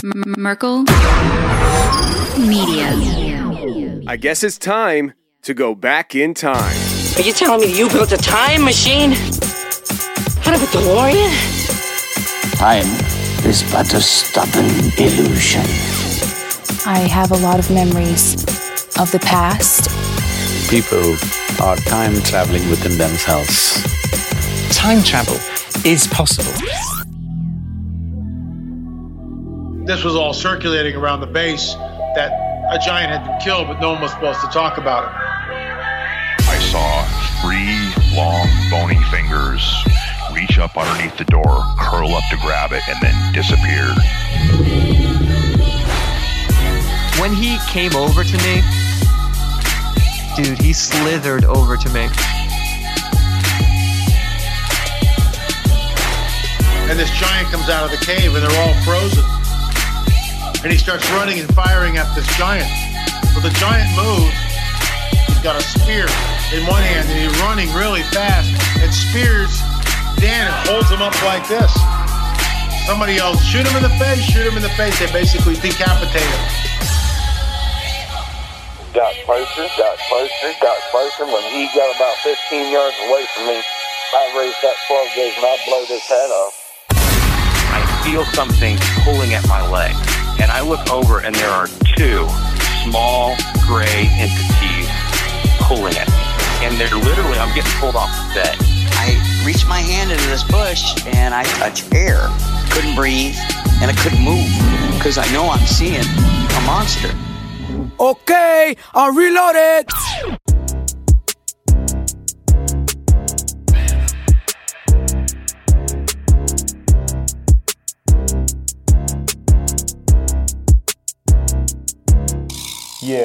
Merkel Media. I guess it's time to go back in time. Are you telling me you built a time machine? Out of a DeLorean? Time is but a stubborn illusion. I have a lot of memories of the past. People are time traveling within themselves. Time travel is possible. This was all circulating around the base that a giant had been killed, but no one was supposed to talk about it. I saw 3 long, bony fingers reach up underneath the door, curl up to grab it, and then disappear. When he came over to me, dude, he slithered over to me. And this giant comes out of the cave, and they're all frozen. And he starts running and firing at this giant. Well, the giant moves. He's got a spear in one hand, and he's running really fast and spears Dan and holds him up like this. Somebody yells, shoot him in the face, shoot him in the face. They basically decapitate him. Got closer. When he got about 15 yards away from me, I raised that 12 gauge and I blowed his head off. I feel something pulling at my leg. And I look over and there are 2 small gray entities pulling at me. And they're literally, I'm getting pulled off the bed. I reached my hand into this bush and I touched air. Couldn't breathe and I couldn't move because I know I'm seeing a monster. Okay, I'll reload it. Yeah.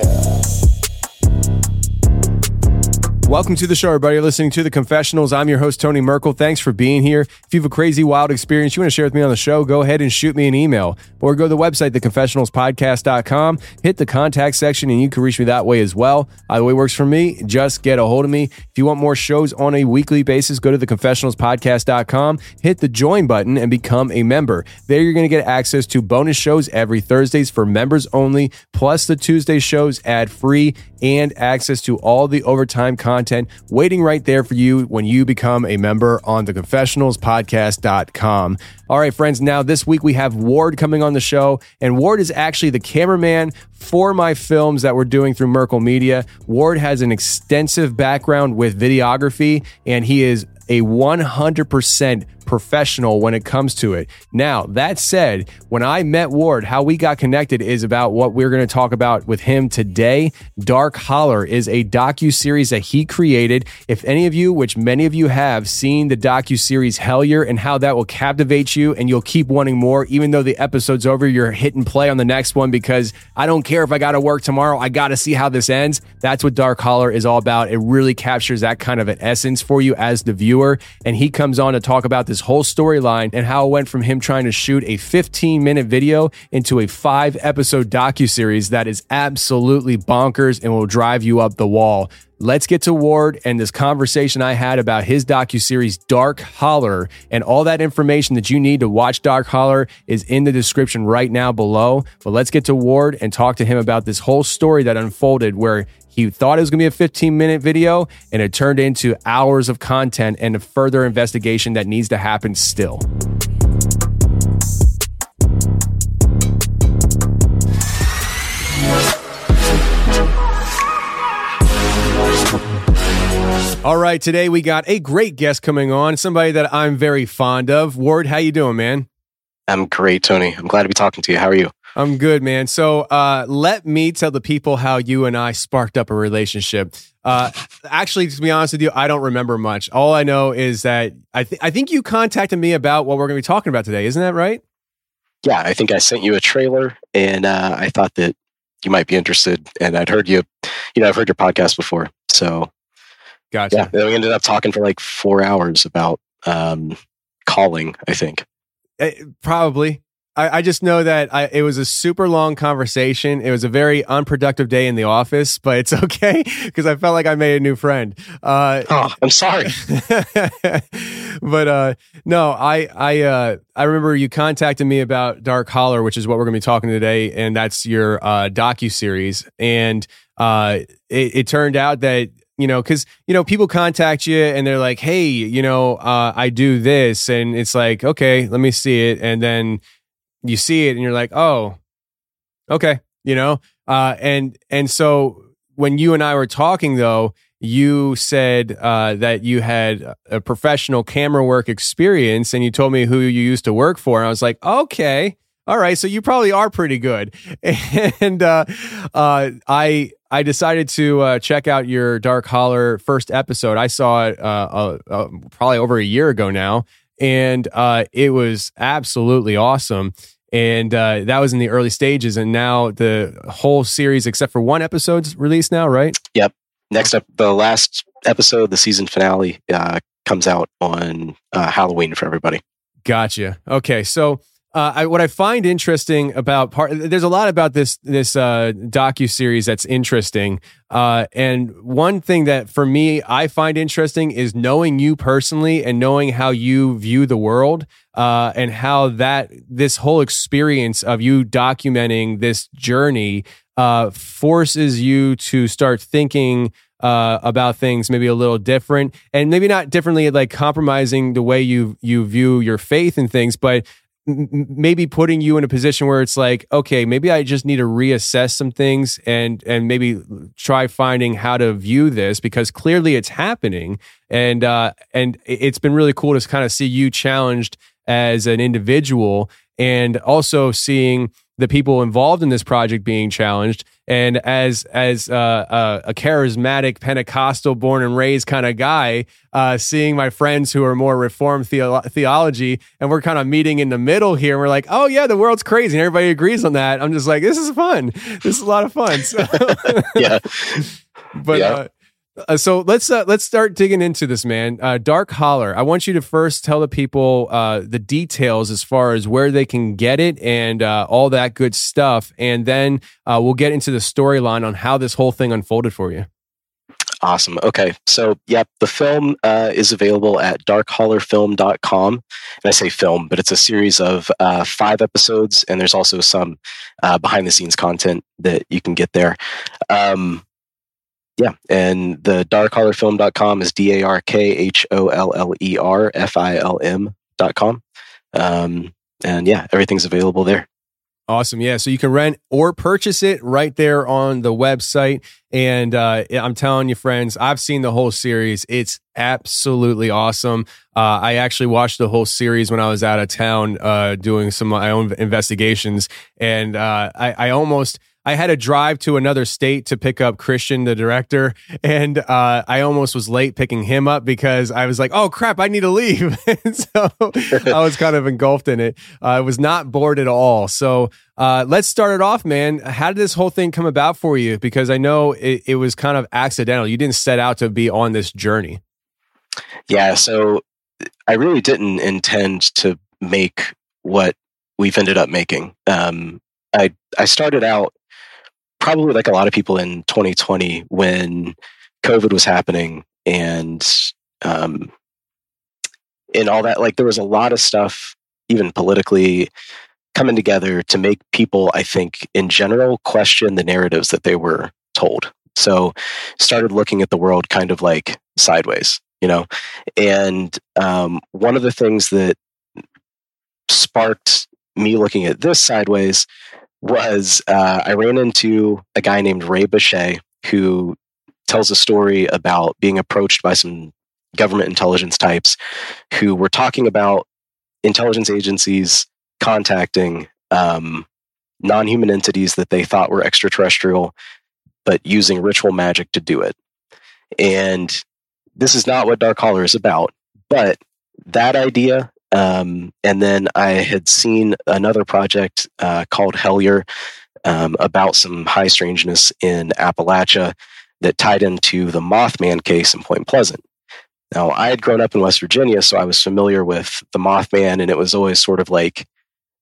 Welcome to the show, everybody. You're listening to The Confessionals. I'm your host, Tony Merkel. Thanks for being here. If you have a crazy, wild experience you want to share with me on the show, go ahead and shoot me an email or go to the website, theconfessionalspodcast.com, hit the contact section, and you can reach me that way as well. Either way works for me. Just get a hold of me. If you want more shows on a weekly basis, go to theconfessionalspodcast.com, hit the join button, and become a member. There you're going to get access to bonus shows every Thursdays for members only, plus the Tuesday shows ad-free, and access to all the overtime content waiting right there for you when you become a member on theconfessionalspodcast.com. All right, friends, now this week we have Ward coming on the show, and Ward is actually the cameraman for my films that we're doing through Merkel Media. Ward has an extensive background with videography, and he is a 100% professional when it comes to it. Now, that said, when I met Ward, how we got connected is about what we're going to talk about with him today. Dark Holler is a docuseries that he created. If any of you, which many of you have, seen the docuseries Hellier and how that will captivate you and you'll keep wanting more, even though the episode's over, you're hitting play on the next one because I don't care if I got to work tomorrow, I got to see how this ends. That's what Dark Holler is all about. It really captures that kind of an essence for you as the viewer. And he comes on to talk about this whole storyline and how it went from him trying to shoot a 15-minute video into a 5-episode docuseries that is absolutely bonkers and will drive you up the wall. Let's get to Ward and this conversation I had about his docuseries Dark Holler, and all that information that you need to watch Dark Holler is in the description right now below. But let's get to Ward and talk to him about this whole story that unfolded where he thought it was going to be a 15-minute video, and it turned into hours of content and a further investigation that needs to happen still. All right, today we got a great guest coming on, somebody that I'm very fond of. Ward, how you doing, man? I'm great, Tony. I'm glad to be talking to you. How are you? I'm good, man. So let me tell the people how you and I sparked up a relationship. Actually, to be honest with you, I don't remember much. All I know is that I think you contacted me about what we're going to be talking about today. Isn't that right? Yeah, I think I sent you a trailer, and I thought that you might be interested. And I'd heard I've heard your podcast before. So, gotcha. Yeah, then we ended up talking for like 4 hours about calling, I think. Probably. I just know that it was a super long conversation. It was a very unproductive day in the office, but it's okay because I felt like I made a new friend. I'm sorry. But no, I remember you contacted me about Dark Holler, which is what we're going to be talking today, and that's your docuseries. And it turned out that, because, people contact you and they're like, hey, I do this. And it's like, okay, let me see it. And then you see it and you're like, oh, okay. And so when you and I were talking, though, you said that you had a professional camera work experience, and you told me who you used to work for. And I was like, okay. All right, so you probably are pretty good. And I decided to check out your Dark Holler first episode. I saw it probably over a year ago now, and it was absolutely awesome. And that was in the early stages, and now the whole series, except for one episode's released now, right? Yep. Next up, the last episode, the season finale, comes out on Halloween for everybody. Gotcha. Okay, so what I find interesting about there's a lot about this docuseries that's interesting. And one thing that for me, I find interesting is knowing you personally and knowing how you view the world, and how this whole experience of you documenting this journey forces you to start thinking about things maybe a little different, and maybe not differently, like compromising the way you view your faith and things, but maybe putting you in a position where it's like, okay, maybe I just need to reassess some things and maybe try finding how to view this, because clearly it's happening. And it's been really cool to kind of see you challenged as an individual, and also seeing the people involved in this project being challenged. And as a charismatic Pentecostal born and raised kind of guy, seeing my friends who are more Reformed theology, and we're kind of meeting in the middle here. And we're like, oh yeah, the world's crazy, and everybody agrees on that. I'm just like, this is fun. This is a lot of fun. So, yeah. But yeah. So let's start digging into this, man. Dark Holler. I want you to first tell the people the details as far as where they can get it and all that good stuff, and then we'll get into the storyline on how this whole thing unfolded for you. Awesome. Okay. So, yep, the film is available at darkhollerfilm.com. And I say film, but it's a series of 5 episodes, and there's also some behind-the-scenes content that you can get there. Yeah, and the darkhollerfilm.com is darkhollerfilm.com. And yeah, everything's available there. Awesome. Yeah. So you can rent or purchase it right there on the website. And I'm telling you, friends, I've seen the whole series. It's absolutely awesome. I actually watched the whole series when I was out of town doing some of my own investigations. And I had to drive to another state to pick up Christian, the director, and I almost was late picking him up because I was like, oh crap, I need to leave. And so I was kind of engulfed in it. I was not bored at all. So let's start it off, man. How did this whole thing come about for you? Because I know it was kind of accidental. You didn't set out to be on this journey. Yeah, so I really didn't intend to make what we've ended up making. I started out probably like a lot of people in 2020 when COVID was happening and all that. Like there was a lot of stuff, even politically, coming together to make people, I think, in general, question the narratives that they were told. So started looking at the world kind of like sideways, and one of the things that sparked me looking at this sideways was I ran into a guy named Ray Boucher, who tells a story about being approached by some government intelligence types who were talking about intelligence agencies contacting non-human entities that they thought were extraterrestrial, but using ritual magic to do it. And this is not what Dark Holler is about, but that idea. And then I had seen another project called Hellier about some high strangeness in Appalachia that tied into the Mothman case in Point Pleasant. Now, I had grown up in West Virginia, so I was familiar with the Mothman, and it was always sort of like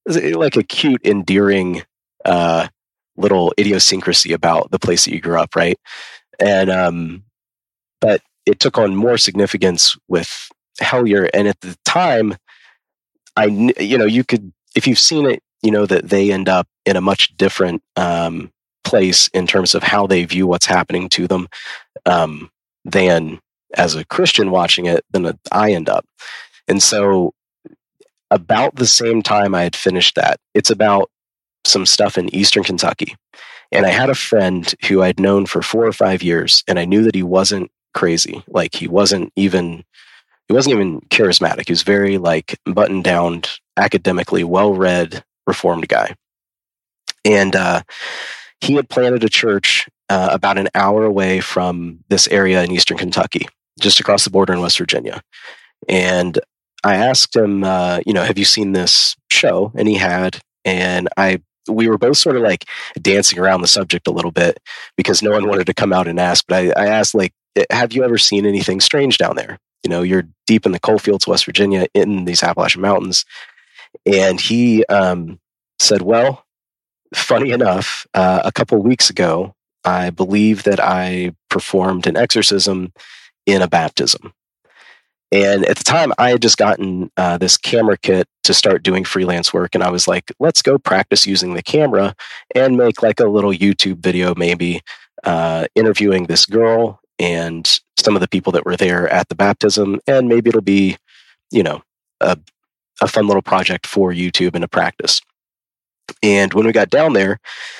like a cute, endearing little idiosyncrasy about the place that you grew up, right? And but it took on more significance with Hellier, and at the time, you could, if you've seen it, you know that they end up in a much different place in terms of how they view what's happening to them than as a Christian watching it than I end up. And so about the same time I had finished that, it's about some stuff in Eastern Kentucky. And I had a friend who I'd known for 4 or 5 years, and I knew that he wasn't crazy. Like he wasn't even charismatic. He was very like buttoned down, academically well-read, reformed guy. And he had planted a church about an hour away from this area in Eastern Kentucky, just across the border in West Virginia. And I asked him, have you seen this show? And he had. And we were both sort of like dancing around the subject a little bit because no one wanted to come out and ask. But I asked, like, have you ever seen anything strange down there? You know, you're deep in the coal fields of West Virginia in these Appalachian Mountains. And he said, well, funny enough, a couple of weeks ago, I believe that I performed an exorcism in a baptism. And at the time, I had just gotten this camera kit to start doing freelance work. And I was like, let's go practice using the camera and make like a little YouTube video, maybe interviewing this girl and some of the people that were there at the baptism. And maybe it'll be, a fun little project for YouTube and a practice. And when we got down there,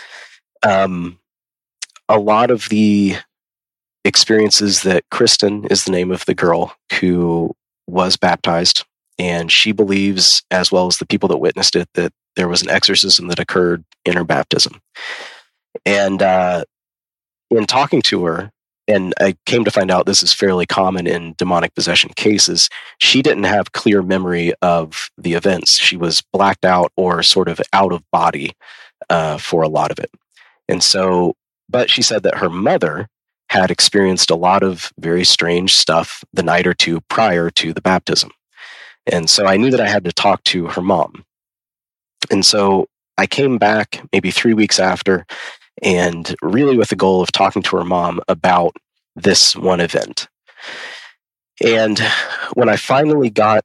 a lot of the experiences that Kristen is the name of the girl who was baptized, and she believes, as well as the people that witnessed it, that there was an exorcism that occurred in her baptism. And in talking to her, and I came to find out this is fairly common in demonic possession cases, she didn't have clear memory of the events. She was blacked out or sort of out of body for a lot of it. And so, but she said that her mother had experienced a lot of very strange stuff the night or two prior to the baptism. And so I knew that I had to talk to her mom. And so I came back maybe 3 weeks after, and really with the goal of talking to her mom about this one event. And when I finally got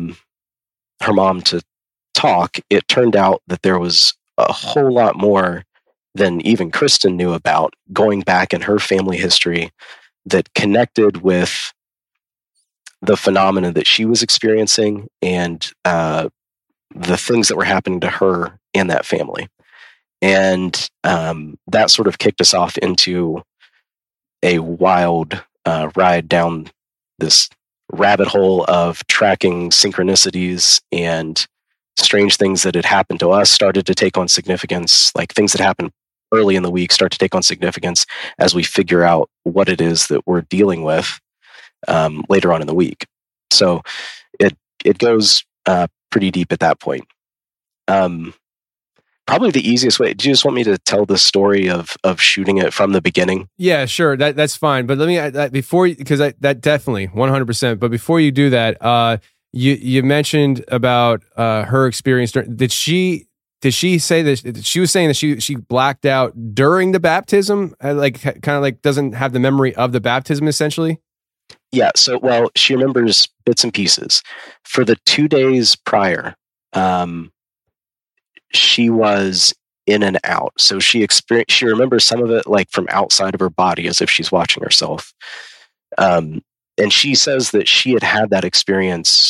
her mom to talk, it turned out that there was a whole lot more than even Kristen knew about going back in her family history that connected with the phenomena that she was experiencing and the things that were happening to her and that family. And that sort of kicked us off into a wild ride down this rabbit hole of tracking synchronicities, and strange things that had happened to us started to take on significance, like things that happened early in the week start to take on significance as we figure out what it is that we're dealing with later on in the week. So it goes pretty deep at that point. Probably the easiest way. Do you just want me to tell the story of shooting it from the beginning? Yeah, sure. That's fine. But let me before, because that definitely 100%. But before you do that, you mentioned about her experience. Did she say that she was saying that she blacked out during the baptism? Doesn't have the memory of the baptism essentially? Yeah. So, well, she remembers bits and pieces. For the 2 days prior, she was in and out. So she remembers some of it like from outside of her body, as if she's watching herself. And she says that she had that experience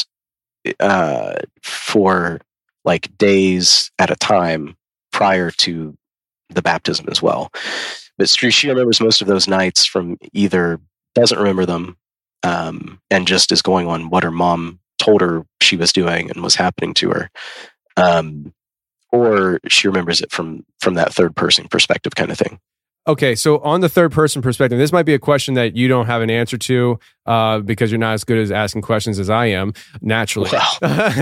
for like days at a time prior to the baptism as well. But she remembers most of those nights from either doesn't remember them and just is going on what her mom told her she was doing and was happening to her. Or she remembers it from that third person perspective kind of thing. Okay, so on the third person perspective, this might be a question that you don't have an answer to because you're not as good at asking questions as I am, naturally. Well.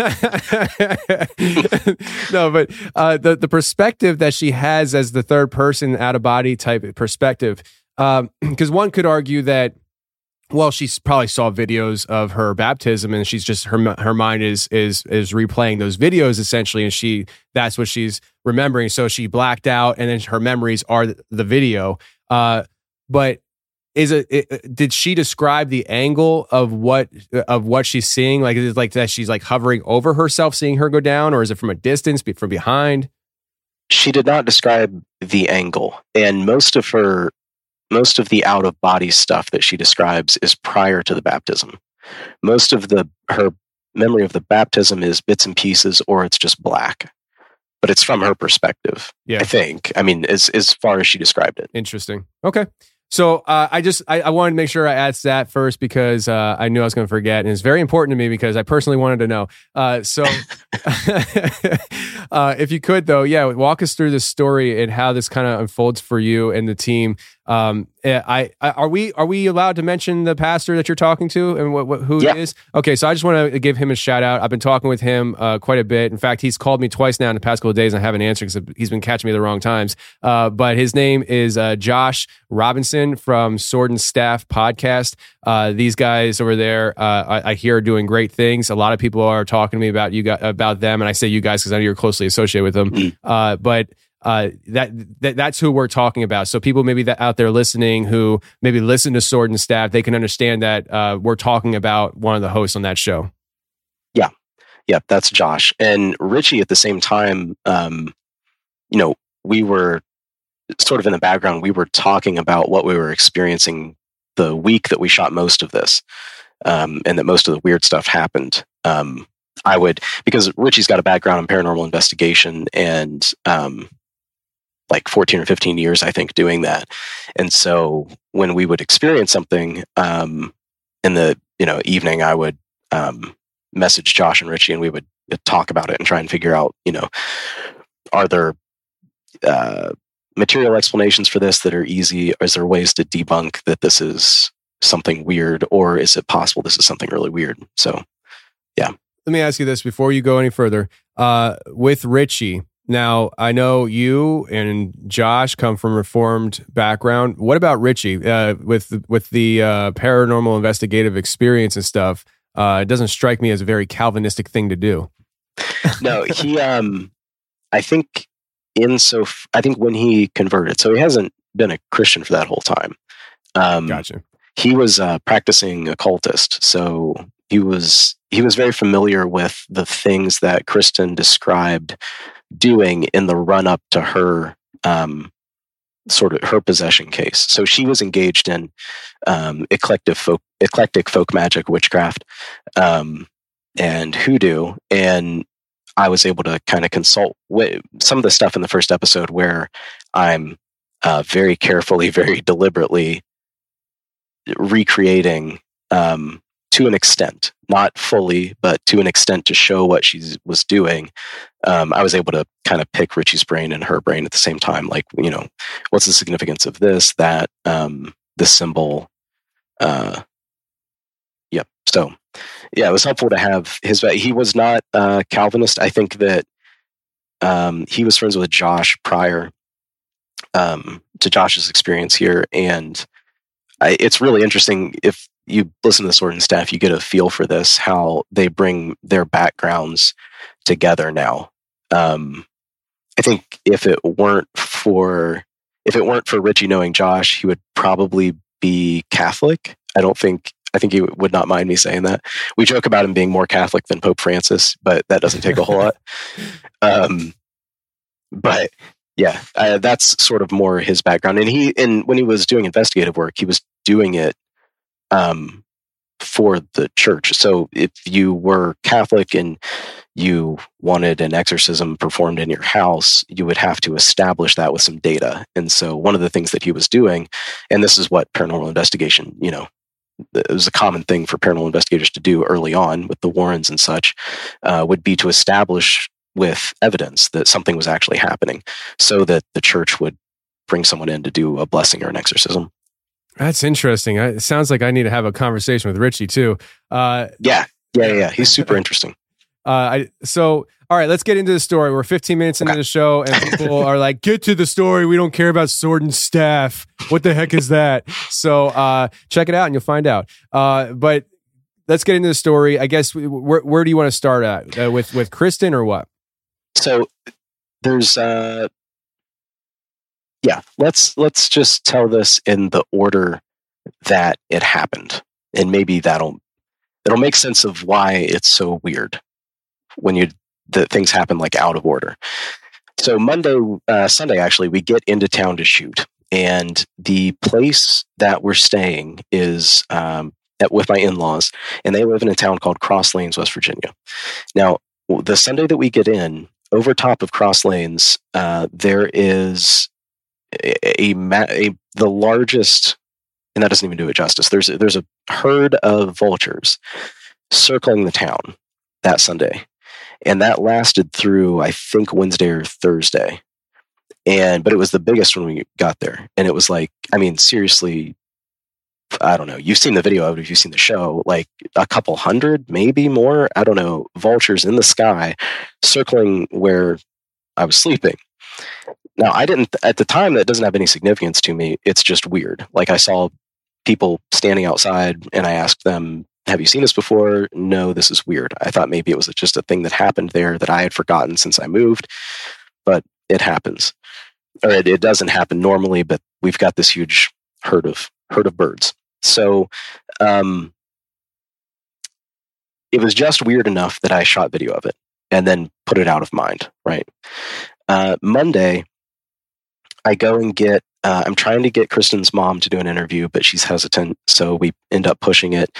No, but the perspective that she has as the third person out of body type perspective, because one could argue that Well, she probably saw videos of her baptism, and she's just her mind is replaying those videos essentially, and that's what she's remembering. So she blacked out, and then her memories are the video. But did she describe the angle of what she's seeing? Like, is it like that she's like hovering over herself, seeing her go down, or is it from a distance, from behind? She did not describe the angle, and most of the out of body stuff that she describes is prior to the baptism. Most of her memory of the baptism is bits and pieces, or it's just black. But it's from her perspective, I think. I mean, as far as she described it. Interesting. Okay. So I wanted to make sure I asked that first because I knew I was going to forget, and it's very important to me because I personally wanted to know. So if you could, though, walk us through this story and how this kind of unfolds for you and the team. Are we allowed to mention the pastor that you're talking to and who he is? Okay, so I just want to give him a shout out. I've been talking with him quite a bit. In fact, he's called me twice now in the past couple of days, and I haven't answered because he's been catching me the wrong times. But his name is Josh Robinson from Sword and Staff podcast. These guys over there, I hear are doing great things. A lot of people are talking to me about them, and I say you guys because I know you're closely associated with them. But that's who we're talking about. So people maybe that out there listening who maybe listen to Sword and Staff, they can understand that we're talking about one of the hosts on that show. Yeah, that's Josh. And Richie at the same time, we were sort of in the background, we were talking about what we were experiencing the week that we shot most of this, and that most of the weird stuff happened. Because Richie's got a background in paranormal investigation and like 14 or 15 years, I think, doing that. And so when we would experience something in the evening, I would message Josh and Richie, and we would talk about it and try and figure out, are there material explanations for this that are easy? Is there ways to debunk that this is something weird, or is it possible this is something really weird? So, yeah. Let me ask you this before you go any further. With Richie, now I know you and Josh come from Reformed background. What about Richie with the paranormal investigative experience and stuff? It doesn't strike me as a very Calvinistic thing to do. No, he. I think when he converted, so he hasn't been a Christian for that whole time. Gotcha. He was a practicing occultist, so he was very familiar with the things that Kristen described doing in the run up to her sort of her possession case. So she was engaged in eclectic folk magic, witchcraft, and hoodoo, and I was able to kind of consult with some of the stuff in the first episode where I'm very carefully, very deliberately recreating to an extent, not fully, but to an extent to show what she was doing. I was able to kind of pick Richie's brain and her brain at the same time. Like, what's the significance of this, that, this symbol? Yep. So, yeah, it was helpful to have he was not Calvinist. I think that he was friends with Josh prior to Josh's experience here. And it's really interesting if you listen to the Sword and Staff, you get a feel for this, how they bring their backgrounds together now. I think if it weren't for Richie knowing Josh, he would probably be Catholic. I think he would not mind me saying that. We joke about him being more Catholic than Pope Francis, but that doesn't take a whole lot. But yeah, that's sort of more his background. And when he was doing investigative work, he was doing it for the church. So if you were Catholic and you wanted an exorcism performed in your house, you would have to establish that with some data. And so one of the things that he was doing, and this is what paranormal investigation, it was a common thing for paranormal investigators to do early on with the Warrens and such, would be to establish with evidence that something was actually happening so that the church would bring someone in to do a blessing or an exorcism. That's interesting. It sounds like I need to have a conversation with Richie too. Yeah. He's super interesting. So All right, let's get into the story. We're 15 minutes into the show, and people are like, "Get to the story. We don't care about sword and staff. What the heck is that?" So check it out, and you'll find out. But let's get into the story. I guess where do you want to start at with Kristen or what? So there's let's just tell this in the order that it happened, and maybe that'll make sense of why it's so weird when the things happen like out of order. So Sunday, actually, we get into town to shoot, and the place that we're staying is with my in-laws, and they live in a town called Cross Lanes, West Virginia. Now, the Sunday that we get in, over top of Cross Lanes, there is the largest, and that doesn't even do it justice. There's a herd of vultures circling the town that Sunday. And that lasted through, I think, Wednesday or Thursday. But it was the biggest when we got there. And it was like, I mean, seriously, I don't know. You've seen the video of it if you've seen the show, like a couple hundred, maybe more, I don't know, vultures in the sky circling where I was sleeping. Now, I didn't, at the time, that doesn't have any significance to me. It's just weird. Like, I saw people standing outside and I asked them, "Have you seen this before?" "No, this is weird." I thought maybe it was just a thing that happened there that I had forgotten since I moved, but it happens. Or it doesn't happen normally, but we've got this huge herd of birds. So it was just weird enough that I shot video of it and then put it out of mind, right? Monday, I go and get, I'm trying to get Kristen's mom to do an interview, but she's hesitant, so we end up pushing it.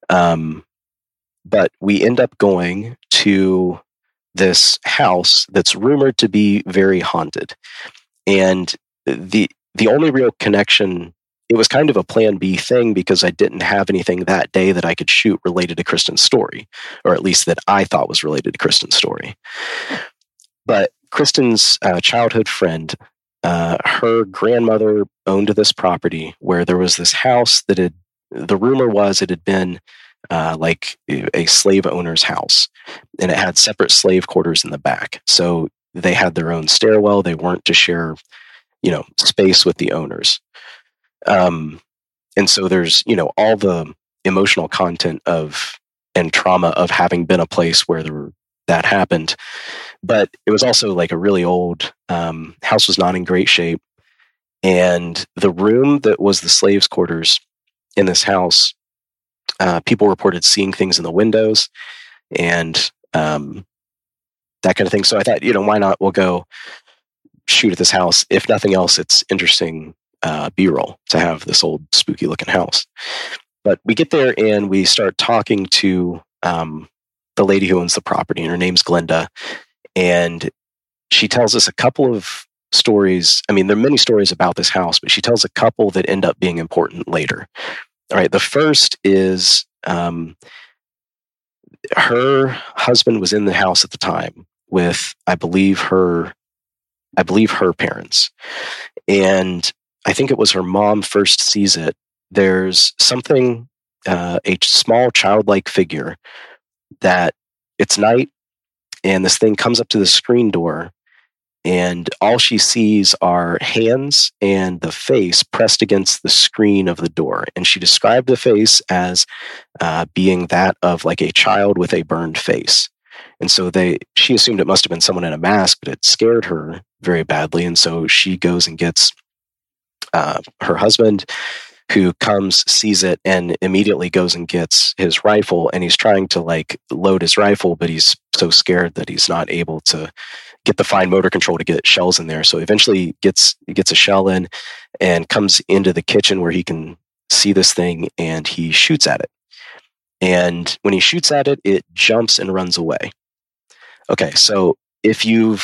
But we end up going to this house that's rumored to be very haunted. And the only real connection, it was kind of a plan B thing because I didn't have anything that day that I could shoot related to Kristen's story, or at least that I thought was related to Kristen's story. But Kristen's childhood friend, her grandmother owned this property where there was this house that the rumor was it had been like a slave owner's house, and it had separate slave quarters in the back. So they had their own stairwell. They weren't to share, space with the owners. And so there's, all the emotional content and trauma of having been a place where that happened. But it was also like a really old house, was not in great shape. And the room that was the slaves' quarters in this house, people reported seeing things in the windows and that kind of thing. So I thought, why not? We'll go shoot at this house. If nothing else, it's interesting B-roll to have this old spooky looking house. But we get there and we start talking to the lady who owns the property, and her name's Glenda. And she tells us a couple of stories. I mean, there are many stories about this house, but she tells a couple that end up being important later. All right. The first is her husband was in the house at the time with, I believe her parents. And I think it was her mom first sees it. There's something, a small childlike figure that it's night, and this thing comes up to the screen door, and all she sees are hands and the face pressed against the screen of the door. And she described the face as being that of like a child with a burned face. And so she assumed it must have been someone in a mask, but it scared her very badly. And so she goes and gets her husband, who comes, sees it, and immediately goes and gets his rifle. And he's trying to like load his rifle, but he's so scared that he's not able to get the fine motor control to get shells in there. So eventually gets a shell in and comes into the kitchen where he can see this thing, and he shoots at it. And when he shoots at it, it jumps and runs away. Okay, so if you're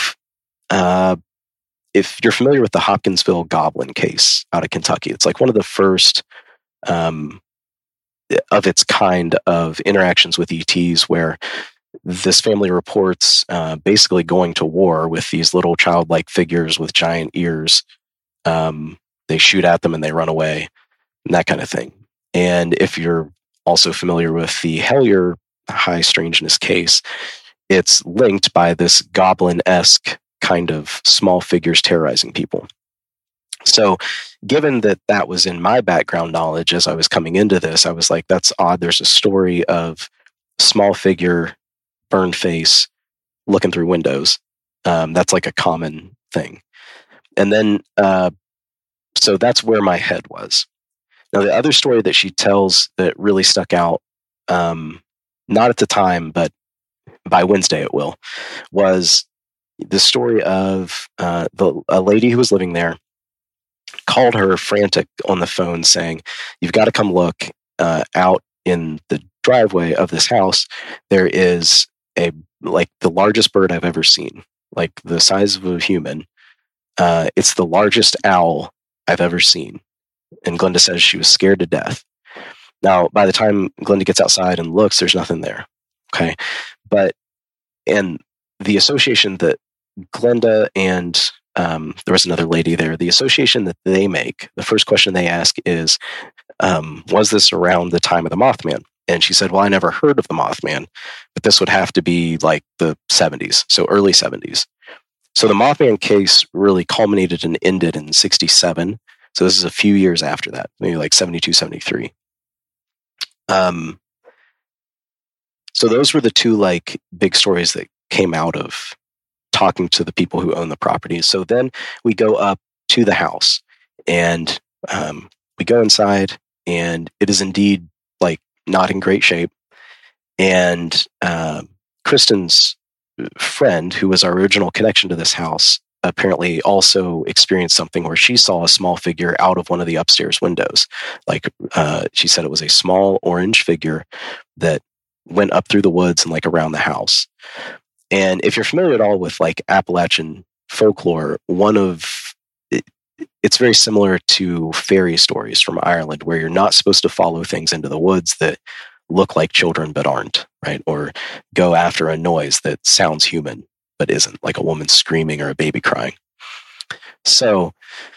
familiar with the Hopkinsville Goblin case out of Kentucky, it's like one of the first of its kind of interactions with ETs, where this family reports basically going to war with these little childlike figures with giant ears. They shoot at them and they run away, and that kind of thing. And if you're also familiar with the Hellier high strangeness case, it's linked by this goblin-esque kind of small figures terrorizing people. So given that that was in my background knowledge as I was coming into this, I was like, that's odd. There's a story of small figure, burned face, looking through windows. That's like a common thing. And then, so that's where my head was. Now, the other story that she tells that really stuck out, not at the time, but by Wednesday it will, was the story of a lady who was living there called her frantic on the phone saying, you've got to come look out in the driveway of this house. There is like the largest bird I've ever seen, like the size of a human. It's the largest owl I've ever seen. And Glenda says she was scared to death. Now, by the time Glenda gets outside and looks, there's nothing there. Okay. And the association that Glenda and there was another lady there, the association that they make, the first question they ask is, was this around the time of the Mothman? And she said, well, I never heard of the Mothman, but this would have to be like the 70s, so early 70s. So the Mothman case really culminated and ended in 67. So this is a few years after that, maybe like 72, 73. So those were the two like big stories that came out of talking to the people who own the property. So then we go up to the house and we go inside, and it is indeed like not in great shape. And Kristen's friend, who was our original connection to this house, apparently also experienced something where she saw a small figure out of one of the upstairs windows. Like she said, it was a small orange figure that went up through the woods and like around the house. And if you're familiar at all with like Appalachian folklore, it's very similar to fairy stories from Ireland, where you're not supposed to follow things into the woods that look like children but aren't, right? Or go after a noise that sounds human but isn't, like a woman screaming or a baby crying. So,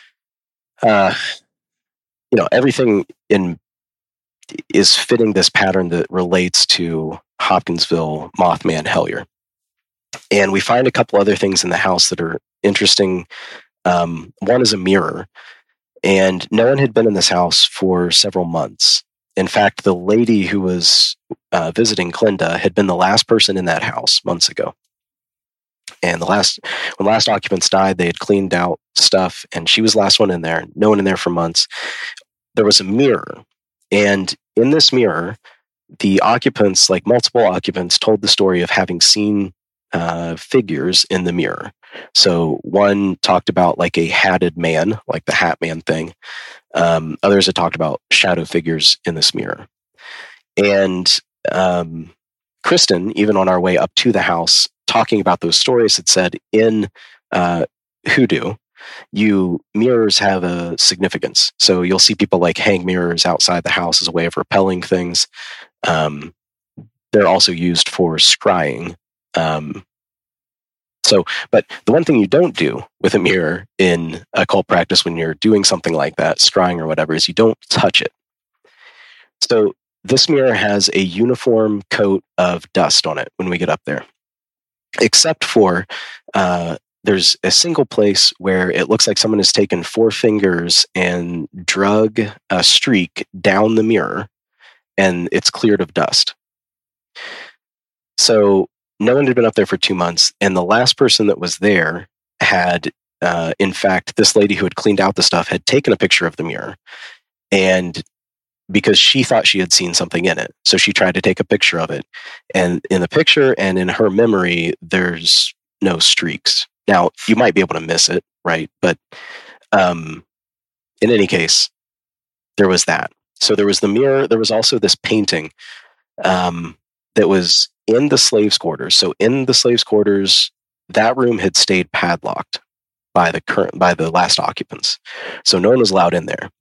everything is fitting this pattern that relates to Hopkinsville Mothman Hellier. And we find a couple other things in the house that are interesting. One is a mirror, and no one had been in this house for several months. In fact, the lady who was visiting Glenda had been the last person in that house months ago. And when last occupants died, they had cleaned out stuff, and she was the last one in there. No one in there for months. There was a mirror, and in this mirror, the occupants, like multiple occupants, told the story of having seen figures in the mirror. So one talked about like a hatted man, like the Hat Man thing. Others had talked about shadow figures in this mirror. And Kristen, even on our way up to the house, talking about those stories, had said in hoodoo, mirrors have a significance. So you'll see people like hang mirrors outside the house as a way of repelling things. They're also used for scrying. But the one thing you don't do with a mirror in occult practice when you're doing something like that, scrying or whatever, is you don't touch it. So this mirror has a uniform coat of dust on it when we get up there, except for there's a single place where it looks like someone has taken 4 fingers and drug a streak down the mirror, and it's cleared of dust. So no one had been up there for 2 months, and the last person that was there had, in fact, this lady who had cleaned out the stuff had taken a picture of the mirror, and because she thought she had seen something in it, so she tried to take a picture of it. And in the picture and in her memory, there's no streaks. Now, you might be able to miss it, right? But in any case, there was that. So there was the mirror. There was also this painting that was in the slaves' quarters. So in the slaves' quarters, that room had stayed padlocked by the last occupants. So no one was allowed in there.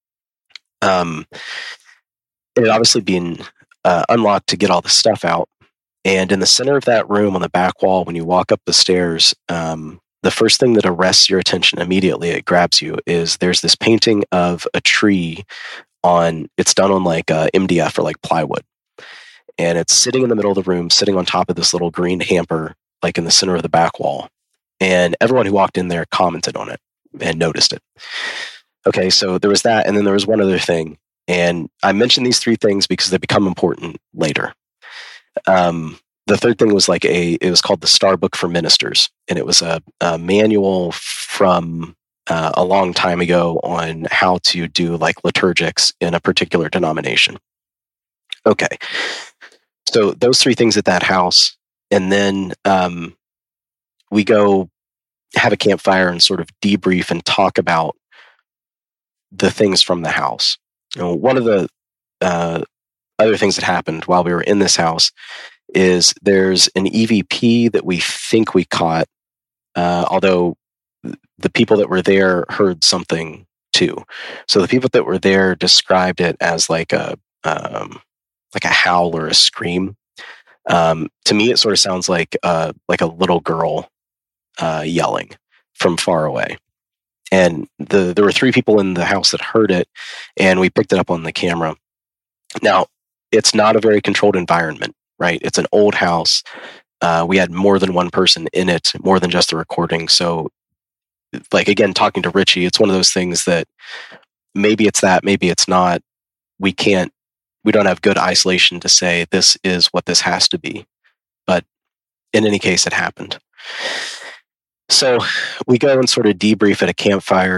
It had obviously been unlocked to get all the stuff out. And in the center of that room on the back wall, when you walk up the stairs, the first thing that arrests your attention immediately, it grabs you, is there's this painting of a tree it's done on like MDF or like plywood. and it's sitting in the middle of the room, sitting on top of this little green hamper, like in the center of the back wall. And everyone who walked in there commented on it and noticed it. Okay, so there was that, and then there was one other thing. And I mentioned these three things because they become important later. The third thing was it was called the Star Book for Ministers, and it was a manual from a long time ago on how to do like liturgics in a particular denomination. Okay, so those three things at that house, and then we go have a campfire and sort of debrief and talk about the things from the house. One of the other things that happened while we were in this house is there's an EVP that we think we caught, although the people that were there heard something too. So the people that were there described it as like a howl or a scream. To me, it sort of sounds like a little girl yelling from far away. And there were three people in the house that heard it, and we picked it up on the camera. Now, it's not a very controlled environment, right? It's an old house. We had more than one person in it, more than just the recording. So, like, again, talking to Richie, it's one of those things that maybe it's that, maybe it's not. We don't have good isolation to say this is what this has to be. But in any case, it happened. So we go and sort of debrief at a campfire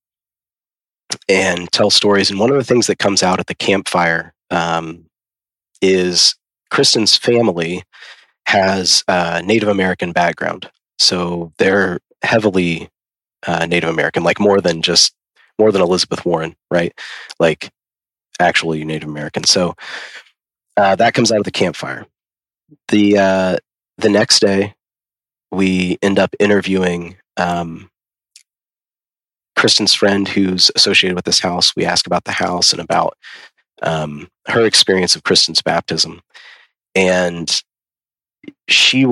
and tell stories. And one of the things that comes out at the campfire is Kristen's family has a Native American background. So they're heavily Native American, like more than Elizabeth Warren, right? Like actually Native American. So that comes out of the campfire. The next day, we end up interviewing Kristen's friend who's associated with this house. We ask about the house and about her experience of Kristen's baptism. And she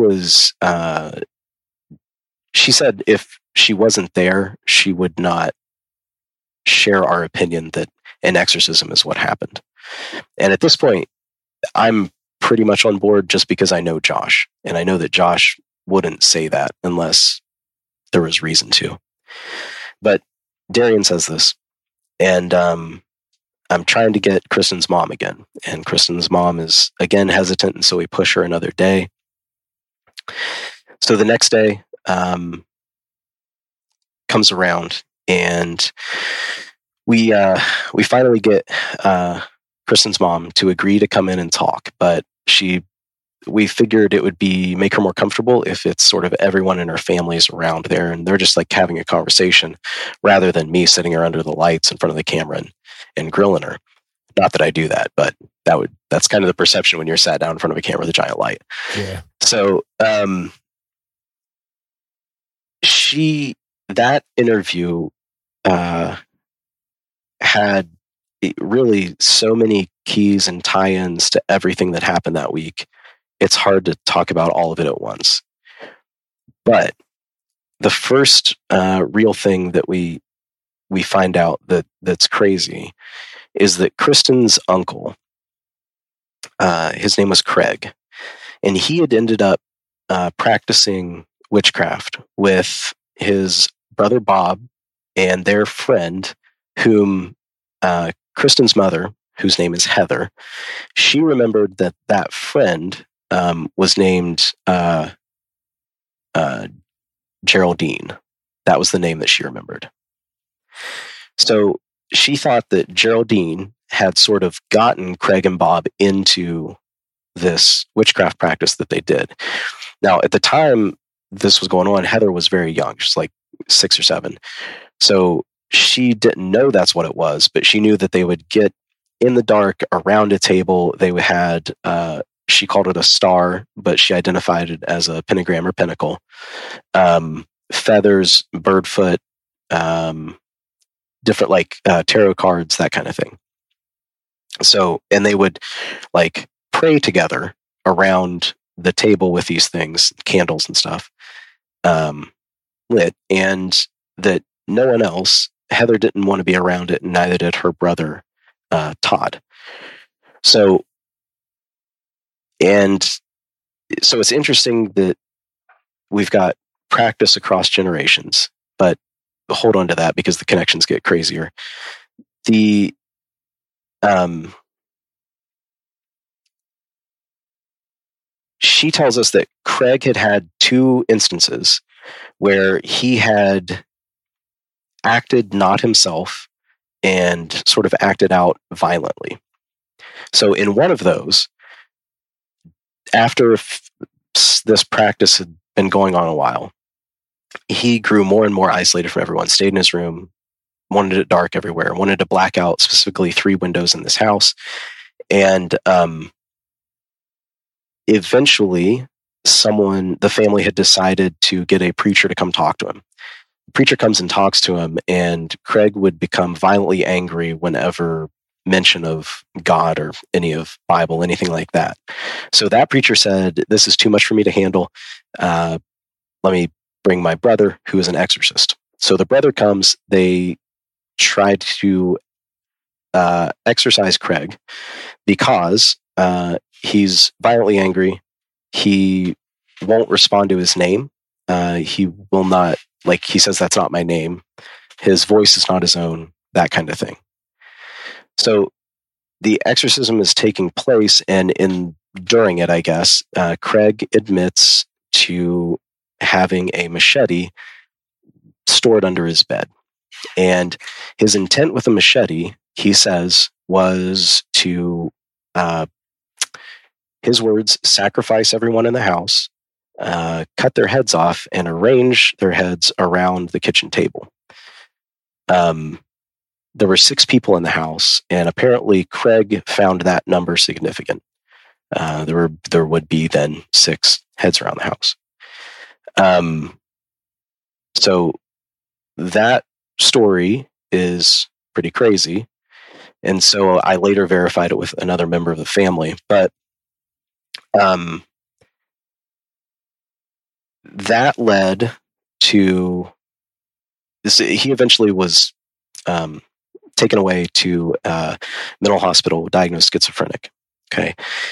said if she wasn't there, she would not share our opinion that an exorcism is what happened. And at this point, I'm pretty much on board just because I know Josh. And I know that Josh wouldn't say that unless there was reason to. But Darian says this, and I'm trying to get Kristen's mom again. And Kristen's mom is again hesitant, and so we push her another day. So the next day comes around, and we finally get Kristen's mom to agree to come in and talk, but we figured it would make her more comfortable if it's sort of everyone in her family is around there and they're just like having a conversation rather than me sitting her under the lights in front of the camera and grilling her. Not that I do that, but that's kind of the perception when you're sat down in front of a camera with a giant light. Yeah. So that interview had really so many keys and tie-ins to everything that happened that week. It's hard to talk about all of it at once. But the first real thing that we find out that's crazy is that Kristen's uncle, his name was Craig, and he had ended up practicing witchcraft with his brother Bob and their friend, whom Kristen's mother, whose name is Heather, she remembered that friend was named Geraldine. That was the name that she remembered. So she thought that Geraldine had sort of gotten Craig and Bob into this witchcraft practice that they did. Now, at the time this was going on, Heather was very young. She was like 6 or 7. So she didn't know that's what it was, but she knew that they would get in the dark around a table. They had, she called it a star, but she identified it as a pentagram or pinnacle. Feathers, birdfoot, different like tarot cards, that kind of thing. So, and they would like pray together around the table with these things, candles and stuff, lit, and that no one else, Heather didn't want to be around it, and neither did her brother, Todd. So And so it's interesting that we've got practice across generations, but hold on to that because the connections get crazier. She tells us that Craig had 2 instances where he had acted not himself and sort of acted out violently. So in one of those, after this practice had been going on a while, he grew more and more isolated from everyone, stayed in his room, wanted it dark everywhere, wanted to black out specifically 3 windows in this house. And eventually, the family had decided to get a preacher to come talk to him. The preacher comes and talks to him, and Craig would become violently angry whenever mention of God or any of Bible, anything like that. So that preacher said, "This is too much for me to handle. Let me bring my brother, who is an exorcist." So the brother comes. They tried to exorcise Craig because he's violently angry. He won't respond to his name. He will not, he says, "That's not my name." His voice is not his own, that kind of thing. So the exorcism is taking place, and during it, I guess, Craig admits to having a machete stored under his bed. And his intent with the machete, he says, was to, his words, sacrifice everyone in the house, cut their heads off, and arrange their heads around the kitchen table. There were 6 people in the house, and apparently Craig found that number significant. There would be then 6 heads around the house. So that story is pretty crazy. And so I later verified it with another member of the family. But that led to this. He eventually was taken away to a mental hospital, diagnosed schizophrenic. Okay.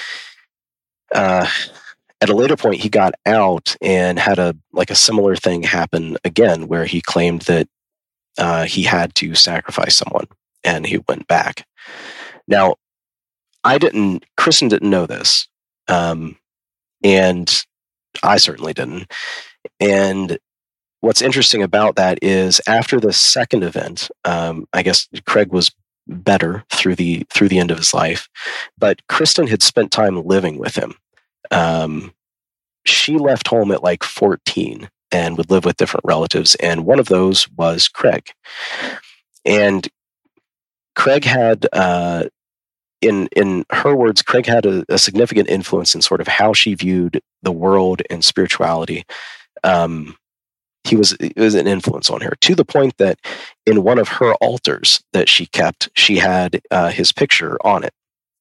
At a later point, he got out and had a similar thing happen again, where he claimed that he had to sacrifice someone, and he went back. Now, Kristen didn't know this, and I certainly didn't. And what's interesting about that is after the second event, I guess Craig was better through the end of his life, but Kristen had spent time living with him. She left home at 14 and would live with different relatives, and one of those was Craig. And Craig had, in her words, Craig had a significant influence in sort of how she viewed the world and spirituality. It was an influence on her, to the point that in one of her altars that she kept, she had his picture on it.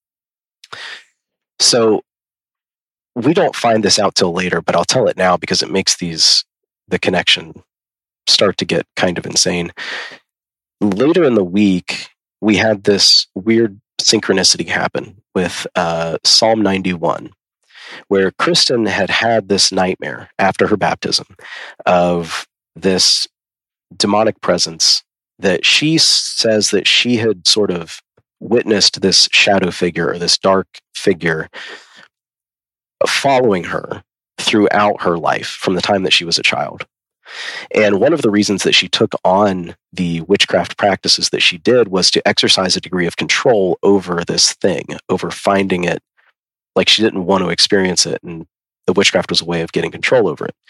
So we don't find this out till later, but I'll tell it now because it makes the connection start to get kind of insane. Later in the week, we had this weird synchronicity happen with Psalm 91, where Kristen had this nightmare after her baptism of this demonic presence that she says that she had sort of witnessed this shadow figure or this dark figure following her throughout her life from the time that she was a child. And one of the reasons that she took on the witchcraft practices that she did was to exercise a degree of control over this thing, over finding it. She didn't want to experience it, and the witchcraft was a way of getting control over it.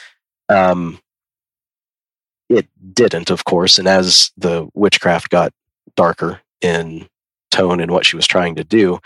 It didn't, of course, and as the witchcraft got darker in tone and what she was trying to do,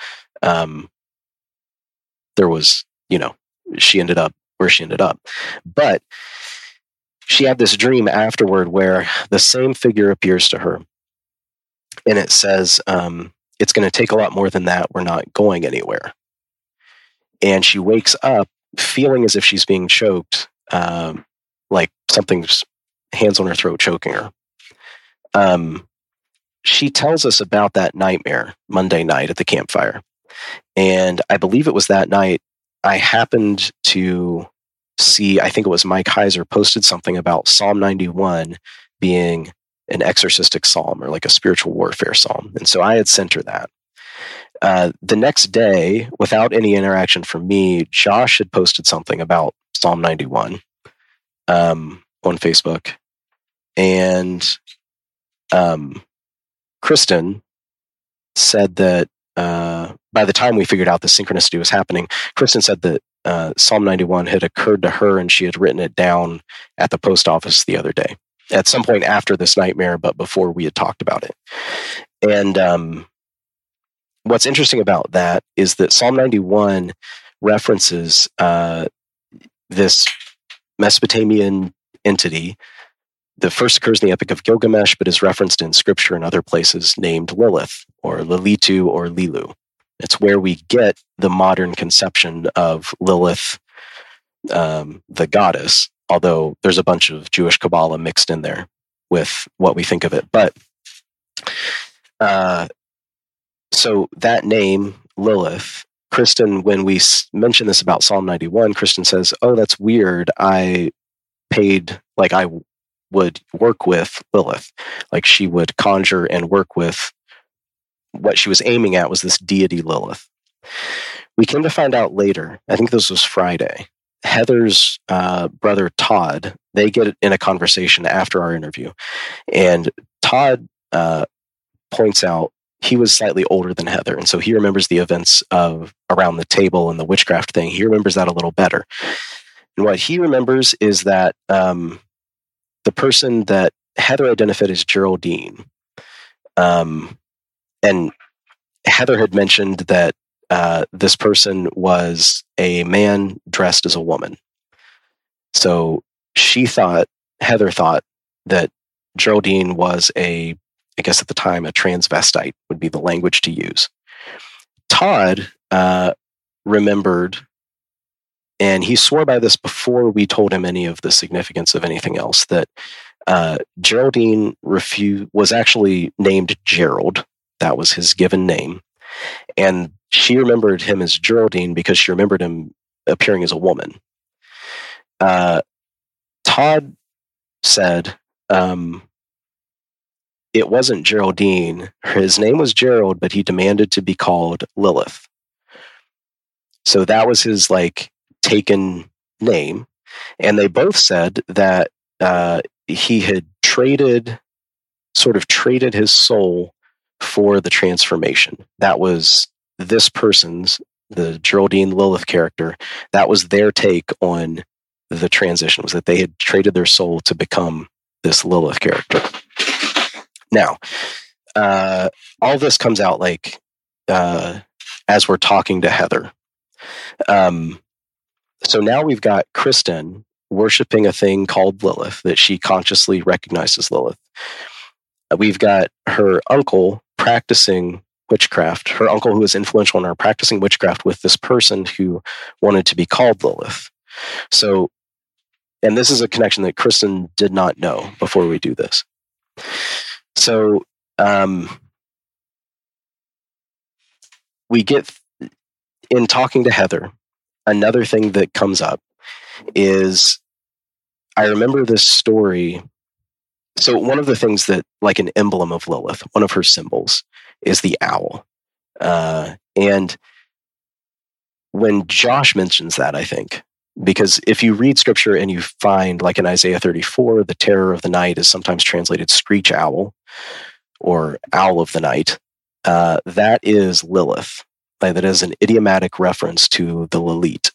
there was, she ended up where she ended up. But she had this dream afterward where the same figure appears to her, and it says, it's going to take a lot more than that. We're not going anywhere. And she wakes up feeling as if she's being choked, like something's hands on her throat choking her. She tells us about that nightmare Monday night at the campfire. And I believe it was that night I happened to see, I think it was Mike Heiser posted something about Psalm 91 being an exorcistic psalm or like a spiritual warfare psalm. And so I had sent her that. The next day, without any interaction from me, Josh had posted something about Psalm 91 on Facebook. And Kristen said that by the time we figured out the synchronicity was happening, Kristen said that Psalm 91 had occurred to her and she had written it down at the post office the other day, at some point after this nightmare, but before we had talked about it. And what's interesting about that is that Psalm 91 references this Mesopotamian entity. The first occurs in the Epic of Gilgamesh, but is referenced in scripture and other places named Lilith or Lilitu or Lilu. It's where we get the modern conception of Lilith, the goddess, although there's a bunch of Jewish Kabbalah mixed in there with what we think of it. But so that name, Lilith, Kristen, when we mention this about Psalm 91, Kristen says, "Oh, that's weird. I would work with Lilith. Like she would conjure and work with what she was aiming at was this deity Lilith." We came to find out later, I think this was Friday, Heather's brother Todd, they get in a conversation after our interview. And Todd points out he was slightly older than Heather. And so he remembers the events of around the table and the witchcraft thing. He remembers that a little better. And what he remembers is that the person that Heather identified as Geraldine, and Heather had mentioned that this person was a man dressed as a woman. So Heather thought that Geraldine was I guess at the time, a transvestite would be the language to use. Todd remembered, and he swore by this before we told him any of the significance of anything else, that Geraldine was actually named Gerald. That was his given name. And she remembered him as Geraldine because she remembered him appearing as a woman. Todd said it wasn't Geraldine. His name was Gerald, but he demanded to be called Lilith. So that was his taken name. And they both said that he had traded his soul for the transformation. That was this person's, the Geraldine Lilith character, that was their take on the transition, was that they had traded their soul to become this Lilith character. Now, all this comes out as we're talking to Heather. So now we've got Kristen worshiping a thing called Lilith that she consciously recognized as Lilith. We've got her uncle practicing witchcraft, her uncle who was influential in her, practicing witchcraft with this person who wanted to be called Lilith. So, and this is a connection that Kristen did not know before we do this. So, we get, in talking to Heather, another thing that comes up is, I remember this story. So one of the things that, like an emblem of Lilith, one of her symbols is the owl. And when Josh mentions that, I think, because if you read scripture and you find, like in Isaiah 34, the terror of the night is sometimes translated screech owl or owl of the night, that is Lilith. That is an idiomatic reference to the Lilith.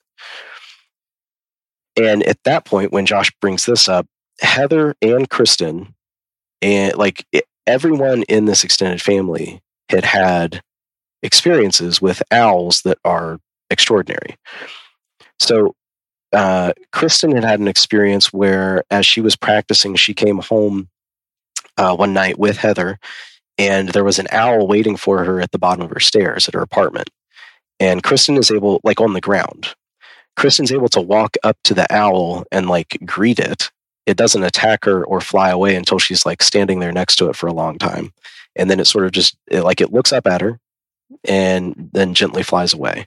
And at that point, when Josh brings this up, Heather and Kristen and everyone in this extended family had experiences with owls that are extraordinary. So Kristen had an experience where, as she was practicing, she came home one night with Heather, and there was an owl waiting for her at the bottom of her stairs at her apartment. And Kristen is able, on the ground, Kristen's able to walk up to the owl and greet it. It doesn't attack her or fly away until she's standing there next to it for a long time. And then it sort of just, it looks up at her and then gently flies away.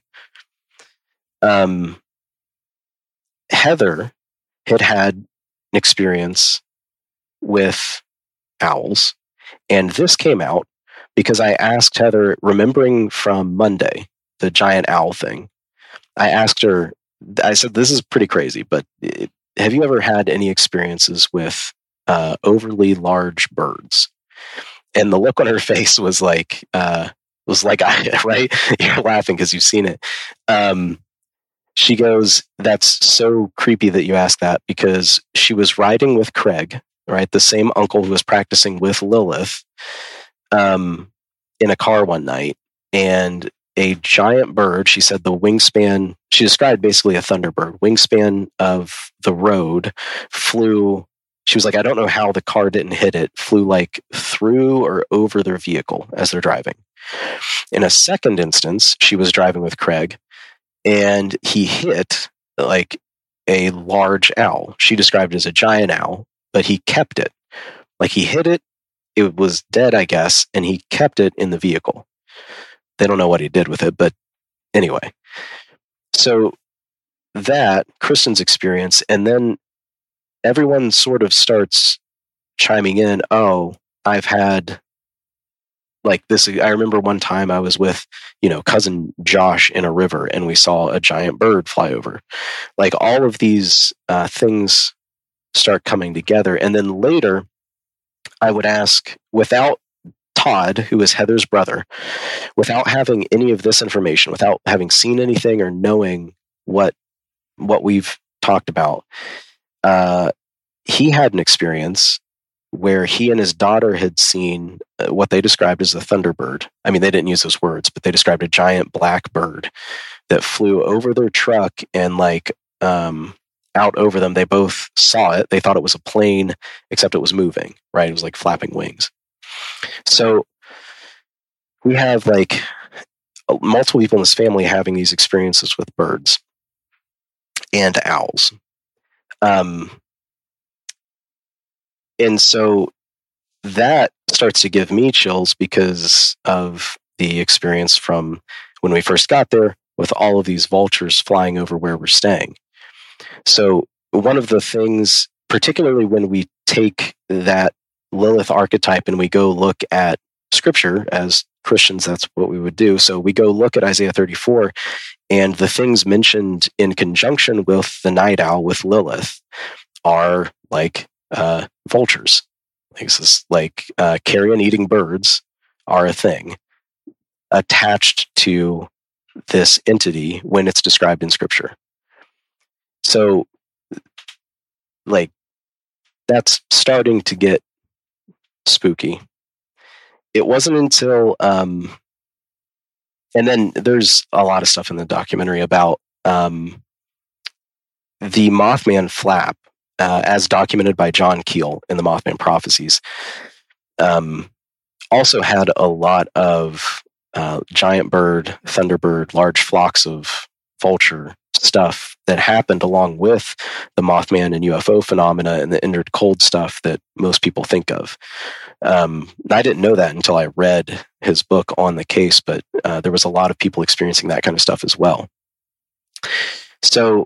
Heather had an experience with owls, and this came out because I asked Heather, remembering from Monday, the giant owl thing, I asked her, I said, this is pretty crazy, but have you ever had any experiences with overly large birds? And the look on her face was like, right? You're laughing because you've seen it. She goes, that's so creepy that you ask that, because she was riding with Craig, right? The same uncle who was practicing with Lilith, in a car one night, and a giant bird, she said the wingspan, she described basically a thunderbird, wingspan of the road, flew. She was like, I don't know how the car didn't hit it, flew like through or over their vehicle as they're driving. In a second instance, she was driving with Craig, and he hit like a large owl. She described it as a giant owl, but he kept it. Like he hit it, it was dead, I guess, and he kept it in the vehicle. They don't know what he did with it, but anyway. So that, Kristen's experience, and then everyone sort of starts chiming in, oh, I've had like this. I remember one time I was with, cousin Josh in a river, and we saw a giant bird fly over. Like all of these things start coming together. And then later I would ask, without Todd, who is Heather's brother, without having any of this information, without having seen anything or knowing what we've talked about, he had an experience where he and his daughter had seen what they described as a thunderbird. I mean, they didn't use those words, but they described a giant black bird that flew over their truck and out over them. They both saw it. They thought it was a plane, except it was moving, right? It was like flapping wings. So we have like multiple people in this family having these experiences with birds and owls. And so that starts to give me chills because of the experience from when we first got there with all of these vultures flying over where we're staying. So one of the things, particularly when we take that Lilith archetype and we go look at scripture as Christians, that's what we would do. So we go look at Isaiah 34, and the things mentioned in conjunction with the night owl, with Lilith, are like vultures. Like carrion eating birds are a thing attached to this entity when it's described in scripture. So like that's starting to get spooky. It wasn't until and then there's a lot of stuff in the documentary about the Mothman flap, as documented by John Keel in the Mothman Prophecies, also had a lot of giant bird, thunderbird, large flocks of vulture stuff that happened along with the Mothman and UFO phenomena and the Entered Cold stuff that most people think of. I didn't know that until I read his book on the case, but there was a lot of people experiencing that kind of stuff as well. So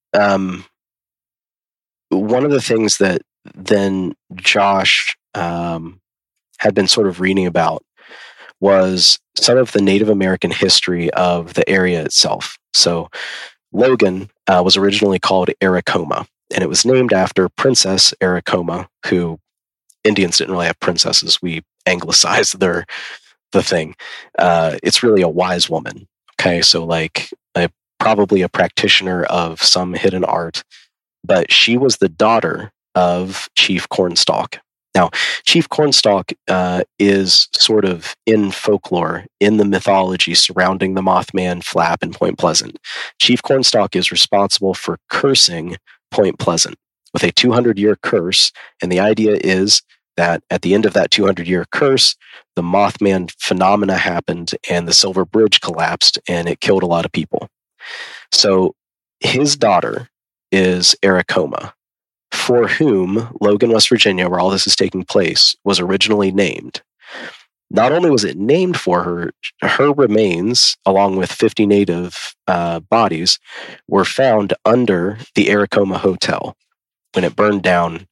one of the things that then Josh had been sort of reading about was some of the Native American history of the area itself. So Logan was originally called Aracoma, and it was named after Princess Aracoma, who Indians didn't really have princesses. We anglicized the thing. It's really a wise woman. Okay, so like probably a practitioner of some hidden art, but she was the daughter of Chief Cornstalk. Now, Chief Cornstalk is sort of in folklore, in the mythology surrounding the Mothman flap in Point Pleasant. Chief Cornstalk is responsible for cursing Point Pleasant with a 200-year curse, and the idea is that at the end of that 200-year curse, the Mothman phenomena happened and the Silver Bridge collapsed and it killed a lot of people. So his daughter is Aracoma, for whom Logan, West Virginia, where all this is taking place, was originally named. Not only was it named for her, her remains, along with 50 native bodies, were found under the Aracoma Hotel when it burned down.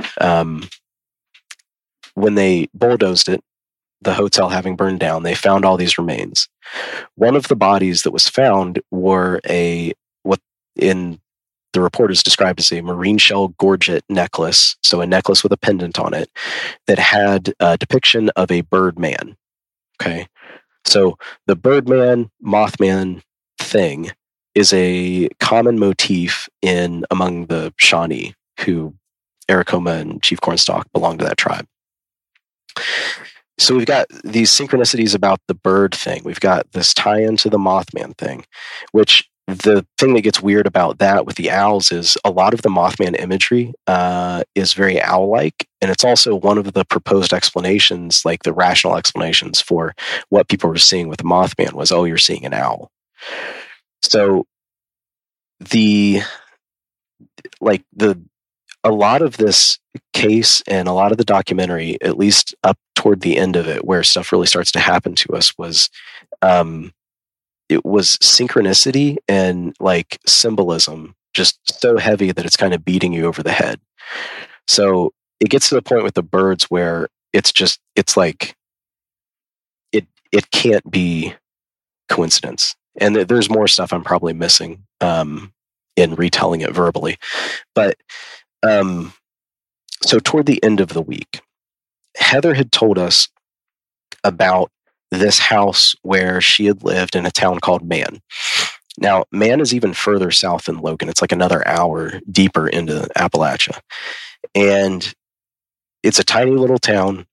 When they bulldozed it, the hotel having burned down, they found all these remains. One of the bodies that was found were what in the report is described as a marine shell gorget necklace, so a necklace with a pendant on it that had a depiction of a Birdman. Okay, so the Birdman, Mothman thing is a common motif among the Shawnee, who Aracoma and Chief Cornstalk belong to that tribe. So we've got these synchronicities about the bird thing. We've got this tie-in to the Mothman thing, which the thing that gets weird about that with the owls is a lot of the Mothman imagery is very owl-like, and it's also one of the proposed explanations, like the rational explanations for what people were seeing with the Mothman was, oh, you're seeing an owl. So a lot of this case and a lot of the documentary, at least up toward the end of it, where stuff really starts to happen to us, was it was synchronicity and like symbolism just so heavy that it's kind of beating you over the head. So it gets to the point with the birds where it's like it can't be coincidence. And there's more stuff I'm probably missing in retelling it verbally. But so toward the end of the week, Heather had told us about this house where she had lived in a town called Man. Now, Man is even further south than Logan. It's like another hour deeper into Appalachia. And it's a tiny little town.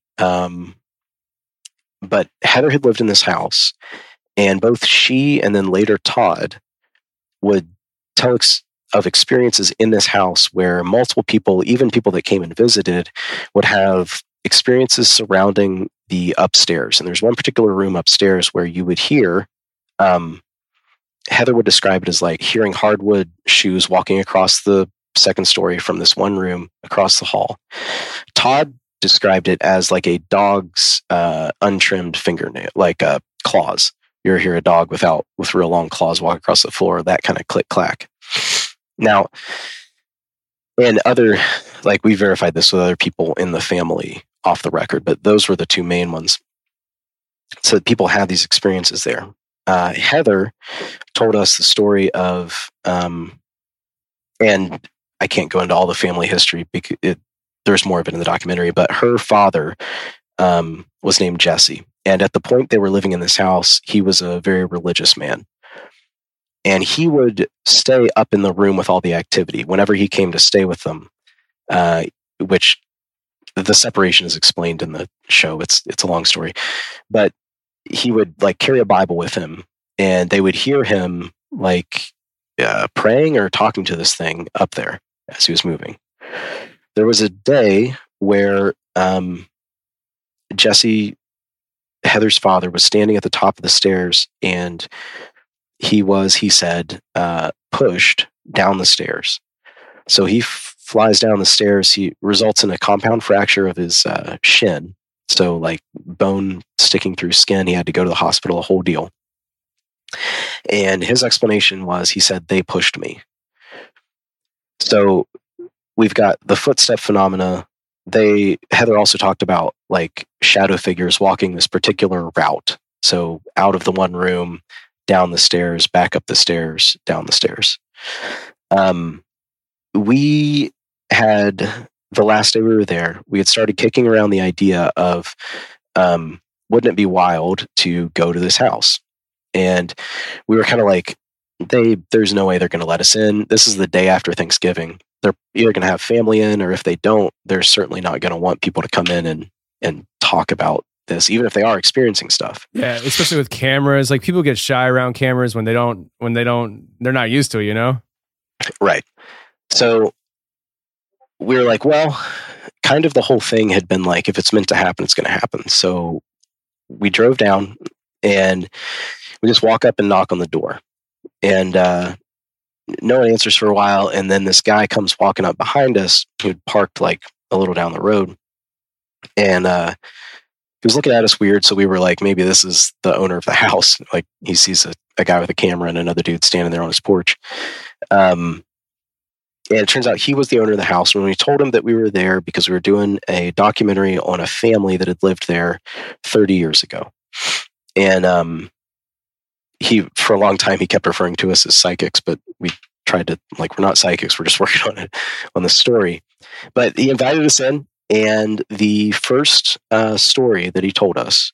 But Heather had lived in this house, and both she and then later Todd would tell of experiences in this house where multiple people, even people that came and visited, would have experiences surrounding the upstairs. And there's one particular room upstairs where you would hear, Heather would describe it as like hearing hardwood shoes walking across the second story from this one room across the hall. Todd described it as like a dog's untrimmed fingernail, like claws. You ever hear a dog with real long claws walk across the floor, that kind of click clack. Now, and we verified this with other people in the family off the record, but those were the two main ones. So people had these experiences there. Heather told us the story of, and I can't go into all the family history because there's more of it in the documentary, but her father was named Jesse. And at the point they were living in this house, he was a very religious man. And he would stay up in the room with all the activity whenever he came to stay with them, which the separation is explained in the show. It's a long story. But he would like carry a Bible with him, and they would hear him like praying or talking to this thing up there as he was moving. There was a day where Jesse, Heather's father, was standing at the top of the stairs, and he said, pushed down the stairs. So he flies down the stairs. He results in a compound fracture of his shin. So like bone sticking through skin. He had to go to the hospital, a whole deal. And his explanation was, he said, they pushed me. So we've got the footstep phenomena. Heather also talked about like shadow figures walking this particular route. So out of the one room, down the stairs, back up the stairs, down the stairs. We had, the last day we were there, we had started kicking around the idea of, wouldn't it be wild to go to this house? And we were kind of like, there's no way they're going to let us in. This is the day after Thanksgiving. They're either going to have family in, or if they don't, they're certainly not going to want people to come in and talk about this, even if they are experiencing stuff. Yeah, especially with cameras. Like people get shy around cameras when they're not used to it, you know? Right. So we were like, well, kind of the whole thing had been like, if it's meant to happen, it's going to happen. So we drove down and we just walk up and knock on the door, and no one answers for a while. And then this guy comes walking up behind us, who'd parked like a little down the road. And he was looking at us weird. So we were like, maybe this is the owner of the house. Like he sees a guy with a camera and another dude standing there on his porch. And it turns out he was the owner of the house. When we told him that we were there because we were doing a documentary on a family that had lived there 30 years ago. And he, for a long time, he kept referring to us as psychics, but we tried to, like, we're not psychics. We're just working on the story. But he invited us in, and the first story that he told us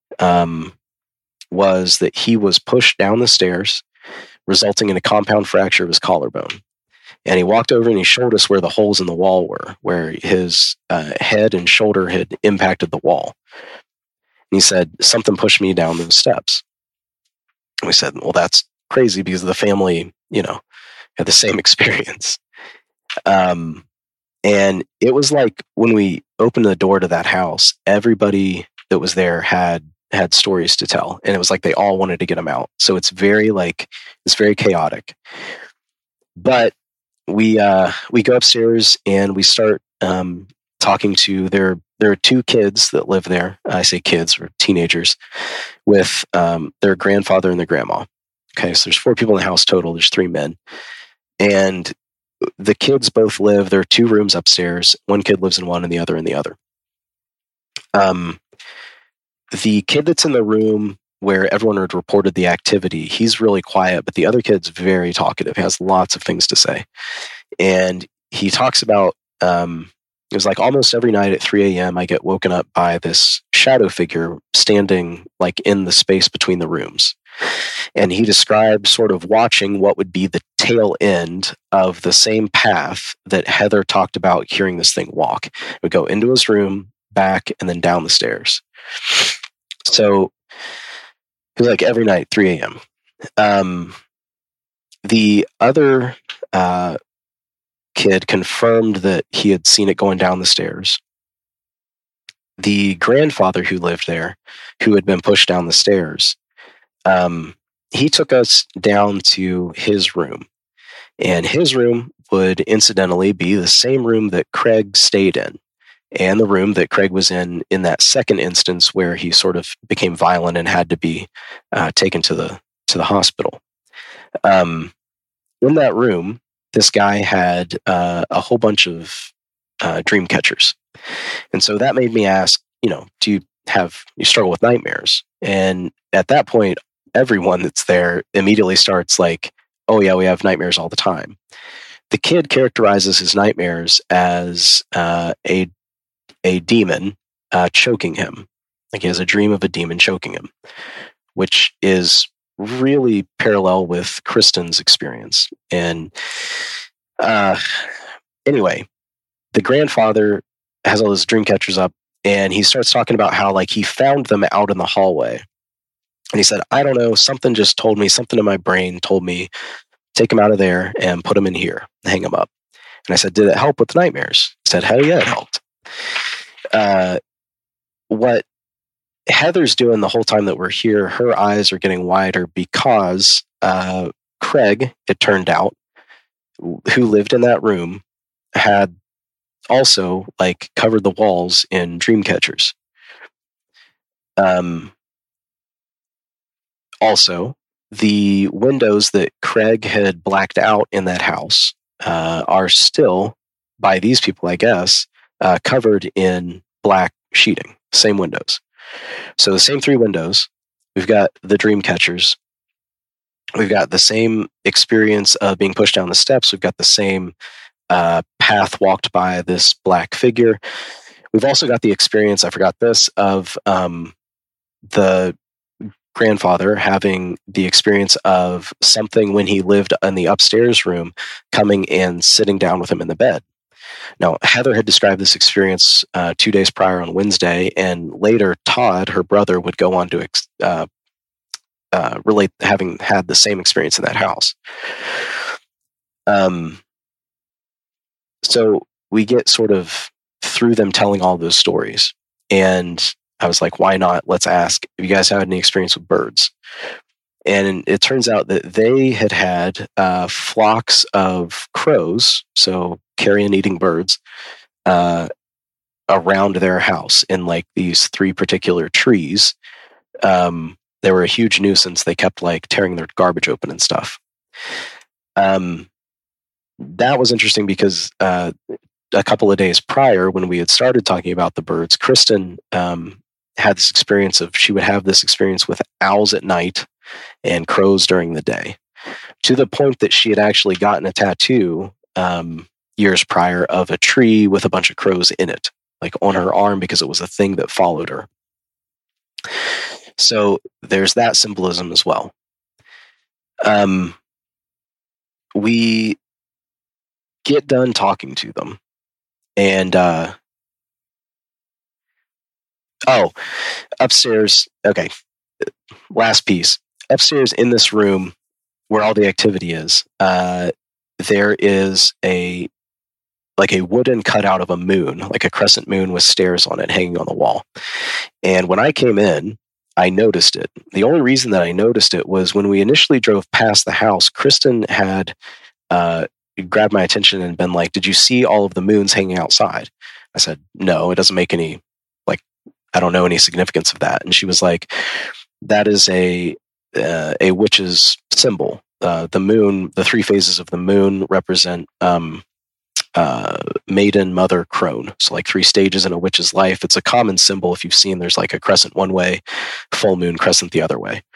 was that he was pushed down the stairs, resulting in a compound fracture of his collarbone. And he walked over and he showed us where the holes in the wall were, where his head and shoulder had impacted the wall. And he said, something pushed me down those steps. And we said, well, that's crazy because the family, had the same experience. And it was like when we opened the door to that house, everybody that was there had stories to tell. And it was like they all wanted to get them out. So it's very chaotic. But we go upstairs and we start talking to there are two kids that live there. I say kids or teenagers with their grandfather and their grandma. Okay, so there's 4 people in the house total. There's 3 men. And the kids both live, there are 2 rooms upstairs. One kid lives in one and the other in the other. The kid that's in the room where everyone had reported the activity, he's really quiet, but the other kid's very talkative. He has lots of things to say. And he talks about, it was like almost every night at 3 a.m. I get woken up by this shadow figure standing like in the space between the rooms. And he described sort of watching what would be the tail end of the same path that Heather talked about hearing this thing walk. It would go into his room, back, and then down the stairs. So it was like every night, 3 a.m. The other kid confirmed that he had seen it going down the stairs. The grandfather who lived there, who had been pushed down the stairs, he took us down to his room. And his room would incidentally be the same room that Craig stayed in, and the room that Craig was in that second instance where he sort of became violent and had to be taken to the hospital. In that room, this guy had a whole bunch of dream catchers. And so that made me ask, do you struggle with nightmares? And at that point, everyone that's there immediately starts like, oh yeah, we have nightmares all the time. The kid characterizes his nightmares as a demon choking him. Like he has a dream of a demon choking him, which is really parallel with Kristen's experience. And anyway, the grandfather has all his dream catchers up, and he starts talking about how like he found them out in the hallway. And he said, I don't know, something just told me, something in my brain told me, take them out of there and put them in here, hang them up. And I said, did it help with the nightmares? He said, hell yeah, it helped. What Heather's doing the whole time that we're here, her eyes are getting wider because Craig, it turned out, who lived in that room, had also like covered the walls in dream catchers. Also, the windows that Craig had blacked out in that house are still, by these people, I guess, covered in black sheeting. Same windows. So the same 3 windows. We've got the dream catchers. We've got the same experience of being pushed down the steps. We've got the same path walked by this black figure. We've also got the experience, I forgot this, of the grandfather having the experience of something when he lived in the upstairs room coming and sitting down with him in the bed. Now, Heather had described this experience 2 days prior on Wednesday, and later Todd, her brother, would go on to relate having had the same experience in that house. So we get sort of through them telling all those stories, and I was like, why not? Let's ask if you guys had any experience with birds. And it turns out that they had flocks of crows, so carrion-eating birds, around their house in like these 3 particular trees. They were a huge nuisance. They kept like tearing their garbage open and stuff. That was interesting because a couple of days prior, when we had started talking about the birds, Kristen had this experience she would have this experience with owls at night and crows during the day, to the point that she had actually gotten a tattoo years prior of a tree with a bunch of crows in it, like on her arm, because it was a thing that followed her. So there's that symbolism as well. We get done talking to them, and upstairs. Okay, last piece. Upstairs in this room where all the activity is, there is a wooden cutout of a moon, like a crescent moon with stairs on it hanging on the wall. And when I came in, I noticed it. The only reason that I noticed it was when we initially drove past the house, Kristen had grabbed my attention and been like, "Did you see all of the moons hanging outside?" I said, "No, it doesn't make any, like, I don't know any significance of that." And she was like, "That is a witch's symbol. The moon, the 3 phases of the moon represent maiden, mother, crone. So like 3 stages in a witch's life. It's a common symbol. If you've seen, there's like a crescent one way, full moon, crescent the other way."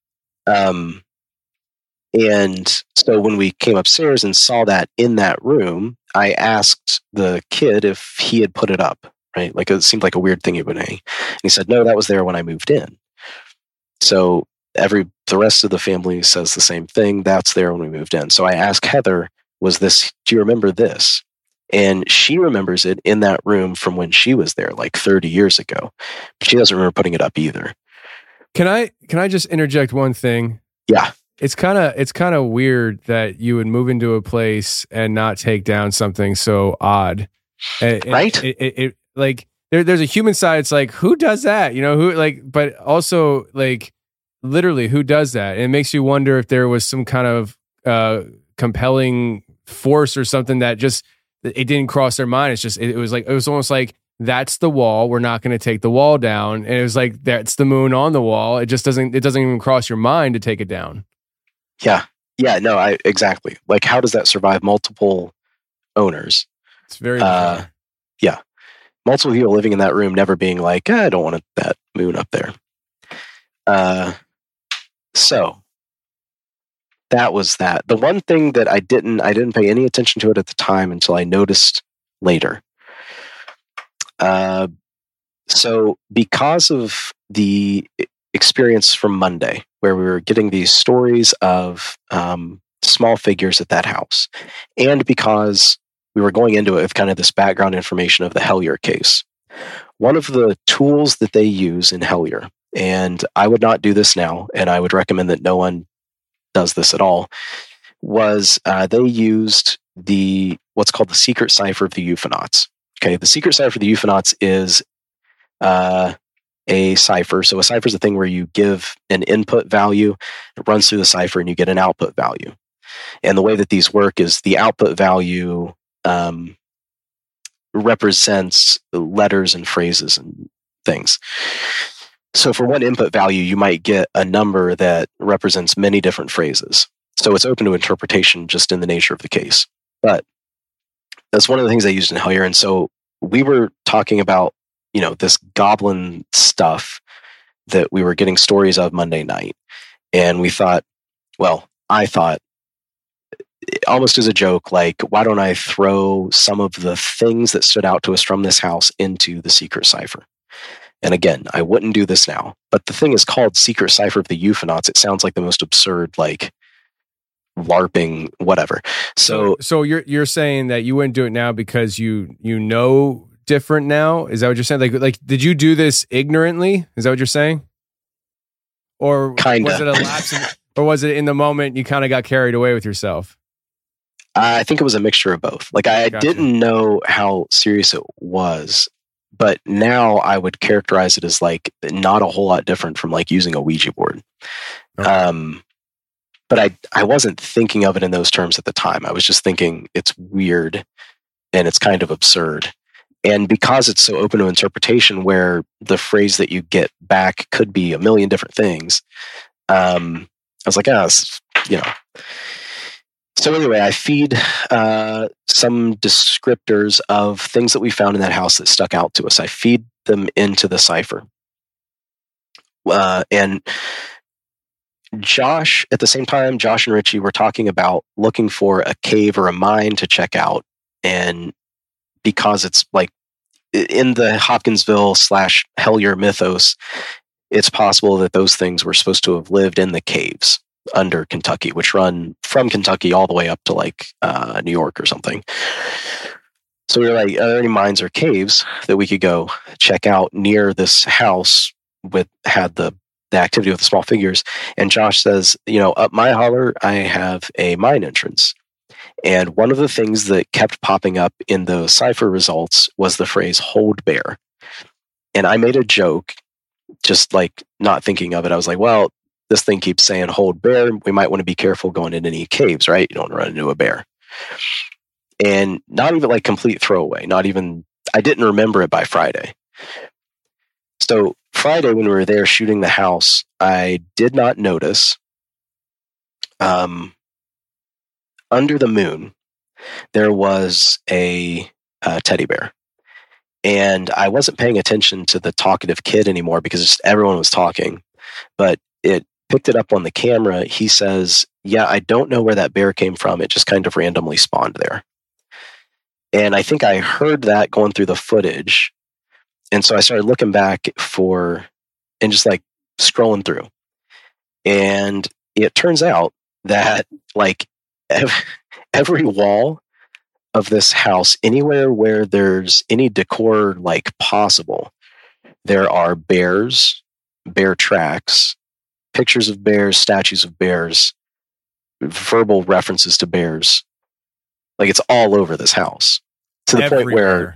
And so when we came upstairs and saw that in that room, I asked the kid if he had put it up, right? Like, it seemed like a weird thing he would hang. And he said, "No, that was there when I moved in." So the rest of the family says the same thing. That's there when we moved in. So I asked Heather, do you remember this? And she remembers it in that room from when she was there, like 30 years ago. But she doesn't remember putting it up either. Can I just interject one thing? Yeah. It's kind of weird that you would move into a place and not take down something so odd. Right? It like there's a human side. It's like, who does that? You know, who, like, but also like literally who does that? And it makes you wonder if there was some kind of compelling force or something that just, it didn't cross their mind. It's just, it was almost like, that's the wall. We're not going to take the wall down. And it was like, that's the moon on the wall. It doesn't even cross your mind to take it down. Yeah. Yeah, no, exactly. Like, how does that survive multiple owners? It's very bizarre. Yeah. Multiple people living in that room, never being like, I don't want that moon up there. So that was that. The one thing that I didn't pay any attention to it at the time until I noticed later. So because of the experience from Monday, where we were getting these stories of small figures at that house, and because we were going into it with kind of this background information of the Hellier case, one of the tools that they use in Hellier, and I would not do this now, and I would recommend that no one does this at all, was they used what's called the secret cipher of the Euphonauts. Okay, the secret cipher of the Euphonauts is a cipher. So a cipher is a thing where you give an input value, it runs through the cipher, and you get an output value. And the way that these work is the output value represents letters and phrases and things. So for one input value, you might get a number that represents many different phrases. So it's open to interpretation just in the nature of the case. But that's one of the things I used in Hellier. And so we were talking about, this goblin stuff that we were getting stories of Monday night. And I thought, almost as a joke, like, why don't I throw some of the things that stood out to us from this house into the secret cipher? And again, I wouldn't do this now, but the thing is called Secret Cipher of the Euphonauts. It sounds like the most absurd, like, LARPing, whatever. So you're saying that you wouldn't do it now because you know different now? Is that what you're saying? Like, did you do this ignorantly? Is that what you're saying? Or kinda. Was it a lapse? Or was it in the moment you kind of got carried away with yourself? I think it was a mixture of both. Like, I didn't know how serious it was, but now I would characterize it as like not a whole lot different from like using a Ouija board. Okay. But I wasn't thinking of it in those terms at the time. I was just thinking it's weird and it's kind of absurd. And because it's so open to interpretation, where the phrase that you get back could be a million different things, I was like, you know. So anyway, I feed some descriptors of things that we found in that house that stuck out to us. I feed them into the cipher. And Josh, at the same time, Josh and Richie were talking about looking for a cave or a mine to check out. And because it's like in the Hopkinsville / Hellier mythos, it's possible that those things were supposed to have lived in the caves under Kentucky, which run from Kentucky all the way up to like New York or something. So we were like, are there any mines or caves that we could go check out near this house had the activity with the small figures? And Josh says, you know, up my holler, I have a mine entrance. And one of the things that kept popping up in the cipher results was the phrase "hold bear." And I made a joke, just like not thinking of it. I was like, well, this thing keeps saying "hold bear." We might want to be careful going into any caves, right? You don't run into a bear. And not even like complete throwaway, I didn't remember it by Friday. So Friday, when we were there shooting the house, I did not notice under the moon, there was a teddy bear. And I wasn't paying attention to the talkative kid anymore because just everyone was talking. But it picked it up on the camera. He says, yeah, I don't know where that bear came from. It just kind of randomly spawned there. And I think I heard that going through the footage. And so I started looking back and just like scrolling through. And it turns out that like every wall of this house, anywhere where there's any decor like possible, there are bears, bear tracks, pictures of bears, statues of bears, verbal references to bears. Like it's all over this house to the point where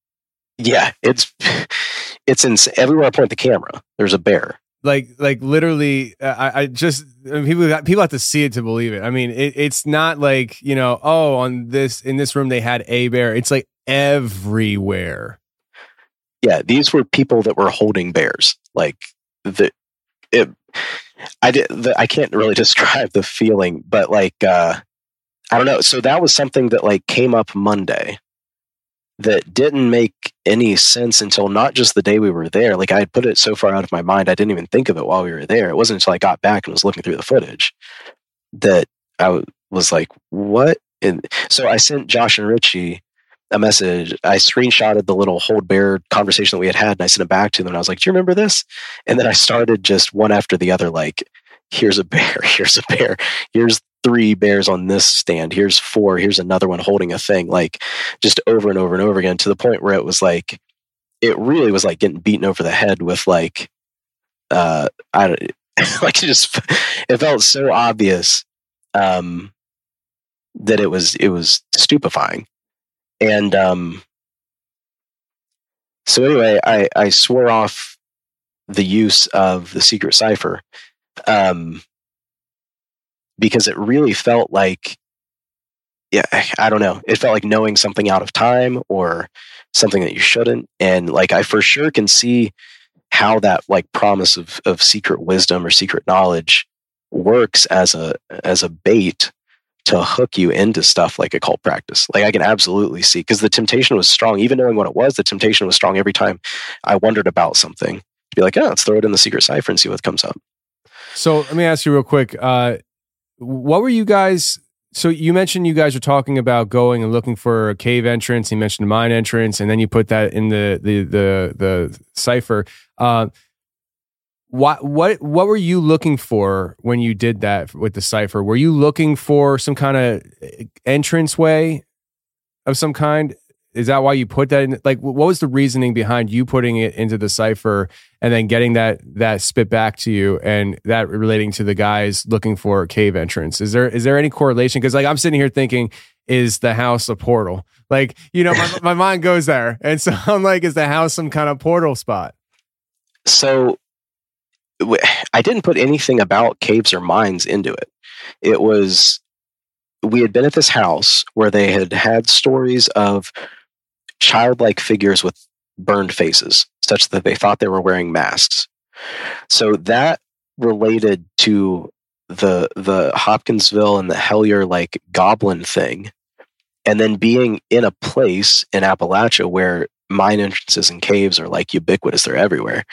it's insane. Everywhere I point the camera, there's a bear. Like literally, I just people have to see it to believe it. I mean, it's not like, you know, oh, in this room they had a bear. It's like everywhere. Yeah, these were people that were holding bears. Like I can't really describe the feeling, but like I don't know. So that was something that like came up Monday that didn't make any sense until not just the day we were there. Like I had put it so far out of my mind, I didn't even think of it while we were there. It wasn't until I got back and was looking through the footage that I was like, what? And so I sent Josh and Richie a message. I screenshotted the little hold bear conversation that we had and I sent it back to them. And I was like, do you remember this? And then I started just one after the other, like, here's a bear, here's a bear, here's 3 bears on this stand, here's 4, here's another one holding a thing, like just over and over and over again, to the point where it was like, it really was like getting beaten over the head with like, I don't like it felt so obvious that it was stupefying. And so anyway, I swore off the use of the secret cipher because it really felt like, I don't know. It felt like knowing something out of time or something that you shouldn't. And like, I for sure can see how that like promise of secret wisdom or secret knowledge works as a bait to hook you into stuff like occult practice. Like I can absolutely see, because the temptation was strong. Even knowing what it was, the temptation was strong every time I wondered about something. To be like, oh, let's throw it in the secret cipher and see what comes up. So let me ask you real quick. What were you guys... So you mentioned you guys were talking about going and looking for a cave entrance. You mentioned a mine entrance, and then you put that in the cipher. What were you looking for when you did that with the cipher? Were you looking for some kind of entranceway of some kind? Is that why you put that in? Like, what was the reasoning behind you putting it into the cipher and then getting that spit back to you, and that relating to the guys looking for a cave entrance? Is there any correlation? Because like I'm sitting here thinking, is the house a portal? Like, you know, my mind goes there, and so I'm like, is the house some kind of portal spot? So I didn't put anything about caves or mines into it. It was, we had been at this house where they had stories of childlike figures with burned faces, such that they thought they were wearing masks. So that related to the Hopkinsville and the Hellier like goblin thing, and then being in a place in Appalachia where mine entrances and caves are like ubiquitous, they're everywhere.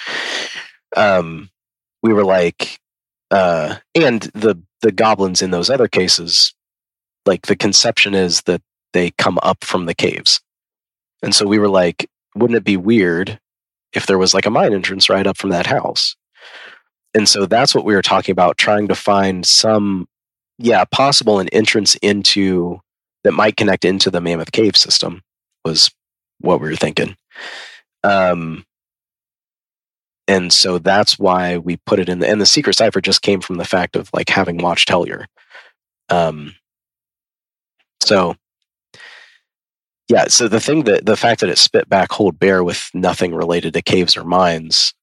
We were like, and the goblins in those other cases, like the conception is that they come up from the caves. And so we were like, wouldn't it be weird if there was like a mine entrance right up from that house? And so that's what we were talking about, trying to find some, possible an entrance into that might connect into the Mammoth Cave system was what we were thinking. And so that's why we put it in and the secret cipher just came from the fact of like having watched Hellier. So the fact that it spit back Hold Bear with nothing related to caves or mines,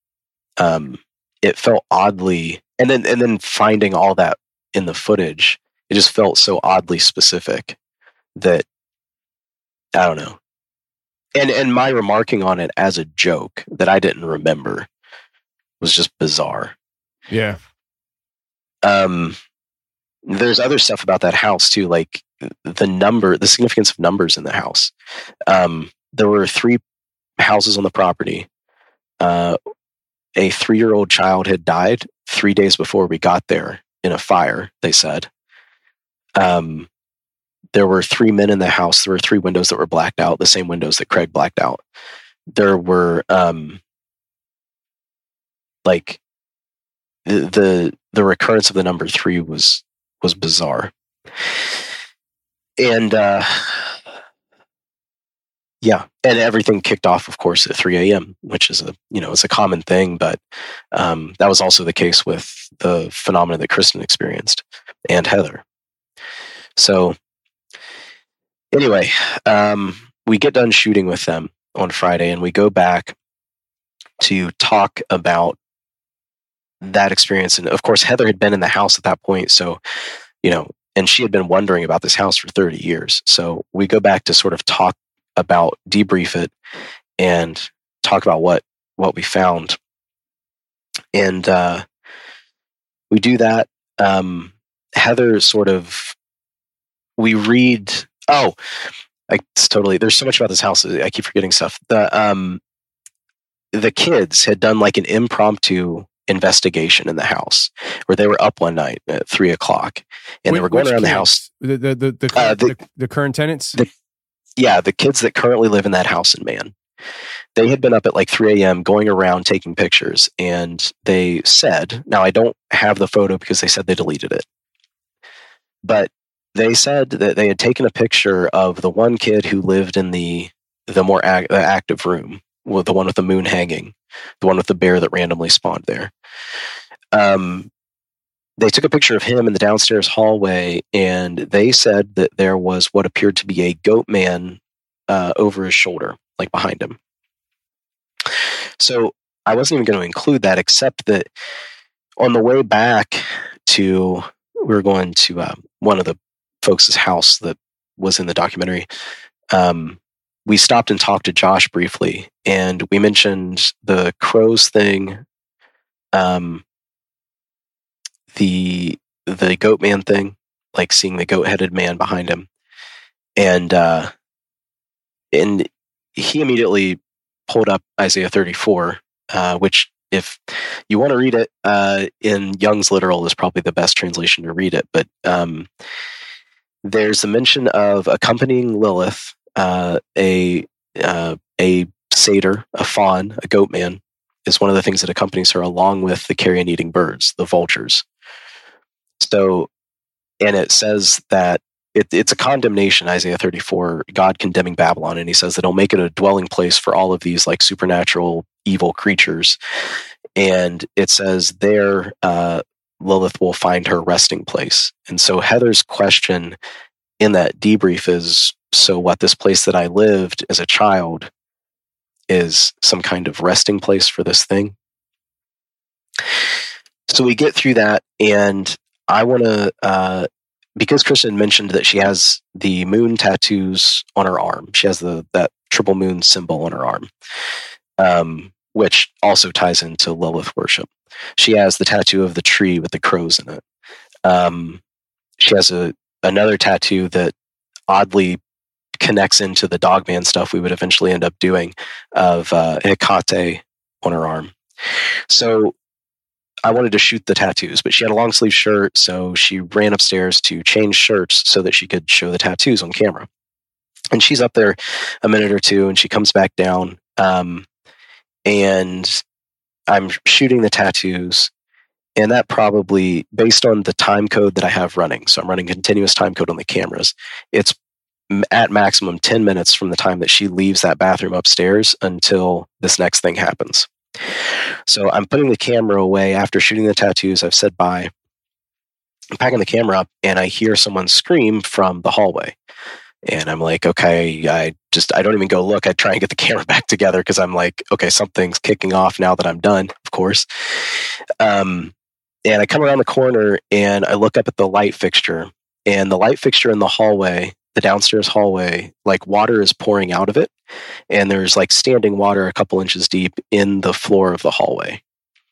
it felt oddly, and then finding all that in the footage, it just felt so oddly specific that I don't know. And my remarking on it as a joke that I didn't remember was just bizarre. Yeah. There's other stuff about that house too, like the significance of numbers in the house. There were 3 houses on the property. A 3-year-old child had died 3 days before we got there in a fire, they said. There were 3 men in the house. There were 3 windows that were blacked out, the same windows that Craig blacked out. There were like the recurrence of the number 3 was bizarre. And and everything kicked off, of course, at 3 a.m., which is it's a common thing, but that was also the case with the phenomena that Kristen experienced and Heather. So anyway, we get done shooting with them on Friday, and we go back to talk about that experience. And of course, Heather had been in the house at that point, so and she had been wondering about this house for 30 years. So we go back to sort of debrief it and talk about what we found. And we do that. Heather sort of, we read, there's so much about this house. I keep forgetting stuff. The kids had done like an impromptu investigation in the house where they were up one night at 3:00 and they were going around the house. The current tenants? The kids that currently live in that house in Man. They had been up at like 3 a.m. going around taking pictures, and they said, now I don't have the photo because they said they deleted it, but they said that they had taken a picture of the one kid who lived in the more active room, with the one with the moon hanging, the one with the bear that randomly spawned there. They took a picture of him in the downstairs hallway, and they said that there was what appeared to be a goat man over his shoulder, like behind him. So I wasn't even going to include that, except that on the way back we were going to one of the folks' house that was in the documentary. We stopped and talked to Josh briefly, and we mentioned the crows thing, the goat man thing, like seeing the goat-headed man behind him, and he immediately pulled up Isaiah 34, which, if you want to read it in Young's Literal, is probably the best translation to read it. But there's a mention of accompanying Lilith, a satyr, a faun, a goat man, is one of the things that accompanies her, along with the carrion-eating birds, the vultures. So, and it says that it's a condemnation, Isaiah 34, God condemning Babylon, and he says that he'll make it a dwelling place for all of these like supernatural evil creatures. And it says there, Lilith will find her resting place. And so Heather's question in that debrief is, so what, this place that I lived as a child is some kind of resting place for this thing? So we get through that, and I want to, because Kristen mentioned that she has the moon tattoos on her arm. She has that triple moon symbol on her arm, which also ties into Lilith worship. She has the tattoo of the tree with the crows in it. She has another tattoo that oddly connects into the Dogman stuff we would eventually end up doing of Hecate on her arm. So I wanted to shoot the tattoos, but she had a long sleeve shirt, so she ran upstairs to change shirts so that she could show the tattoos on camera. And she's up there a minute or two, and she comes back down, and I'm shooting the tattoos, and that probably, based on the time code that I have running, so I'm running continuous time code on the cameras, it's at maximum 10 minutes from the time that she leaves that bathroom upstairs until this next thing happens. So I'm putting the camera away after shooting the tattoos. I've said bye. I'm packing the camera up, and I hear someone scream from the hallway. And I'm like, okay, I don't even go look. I try and get the camera back together because I'm like, okay, something's kicking off now that I'm done, of course. And I come around the corner, and I look up at the light fixture. And the light fixture in the hallway, the downstairs hallway, like water is pouring out of it. And there's like standing water a couple inches deep in the floor of the hallway.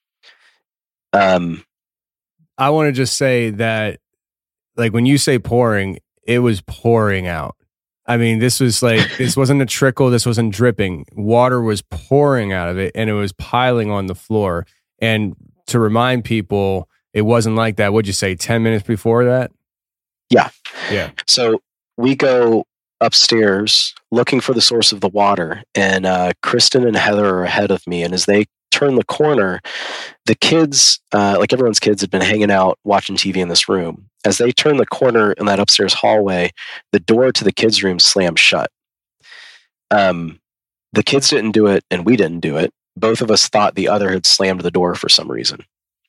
I want to just say that, like, when you say pouring, it was pouring out. I mean, this was like, this wasn't a trickle. This wasn't dripping. Water was pouring out of it, and it was piling on the floor. And to remind people, it wasn't like that. What'd you say, 10 minutes before that? Yeah. Yeah. So we go upstairs looking for the source of the water, and Kristen and Heather are ahead of me. And as they turn the corner, the kids, like everyone's kids, had been hanging out watching TV in this room. As they turn the corner in that upstairs hallway, the door to the kids' room slams shut. The kids didn't do it, and we didn't do it. Both of us thought the other had slammed the door for some reason.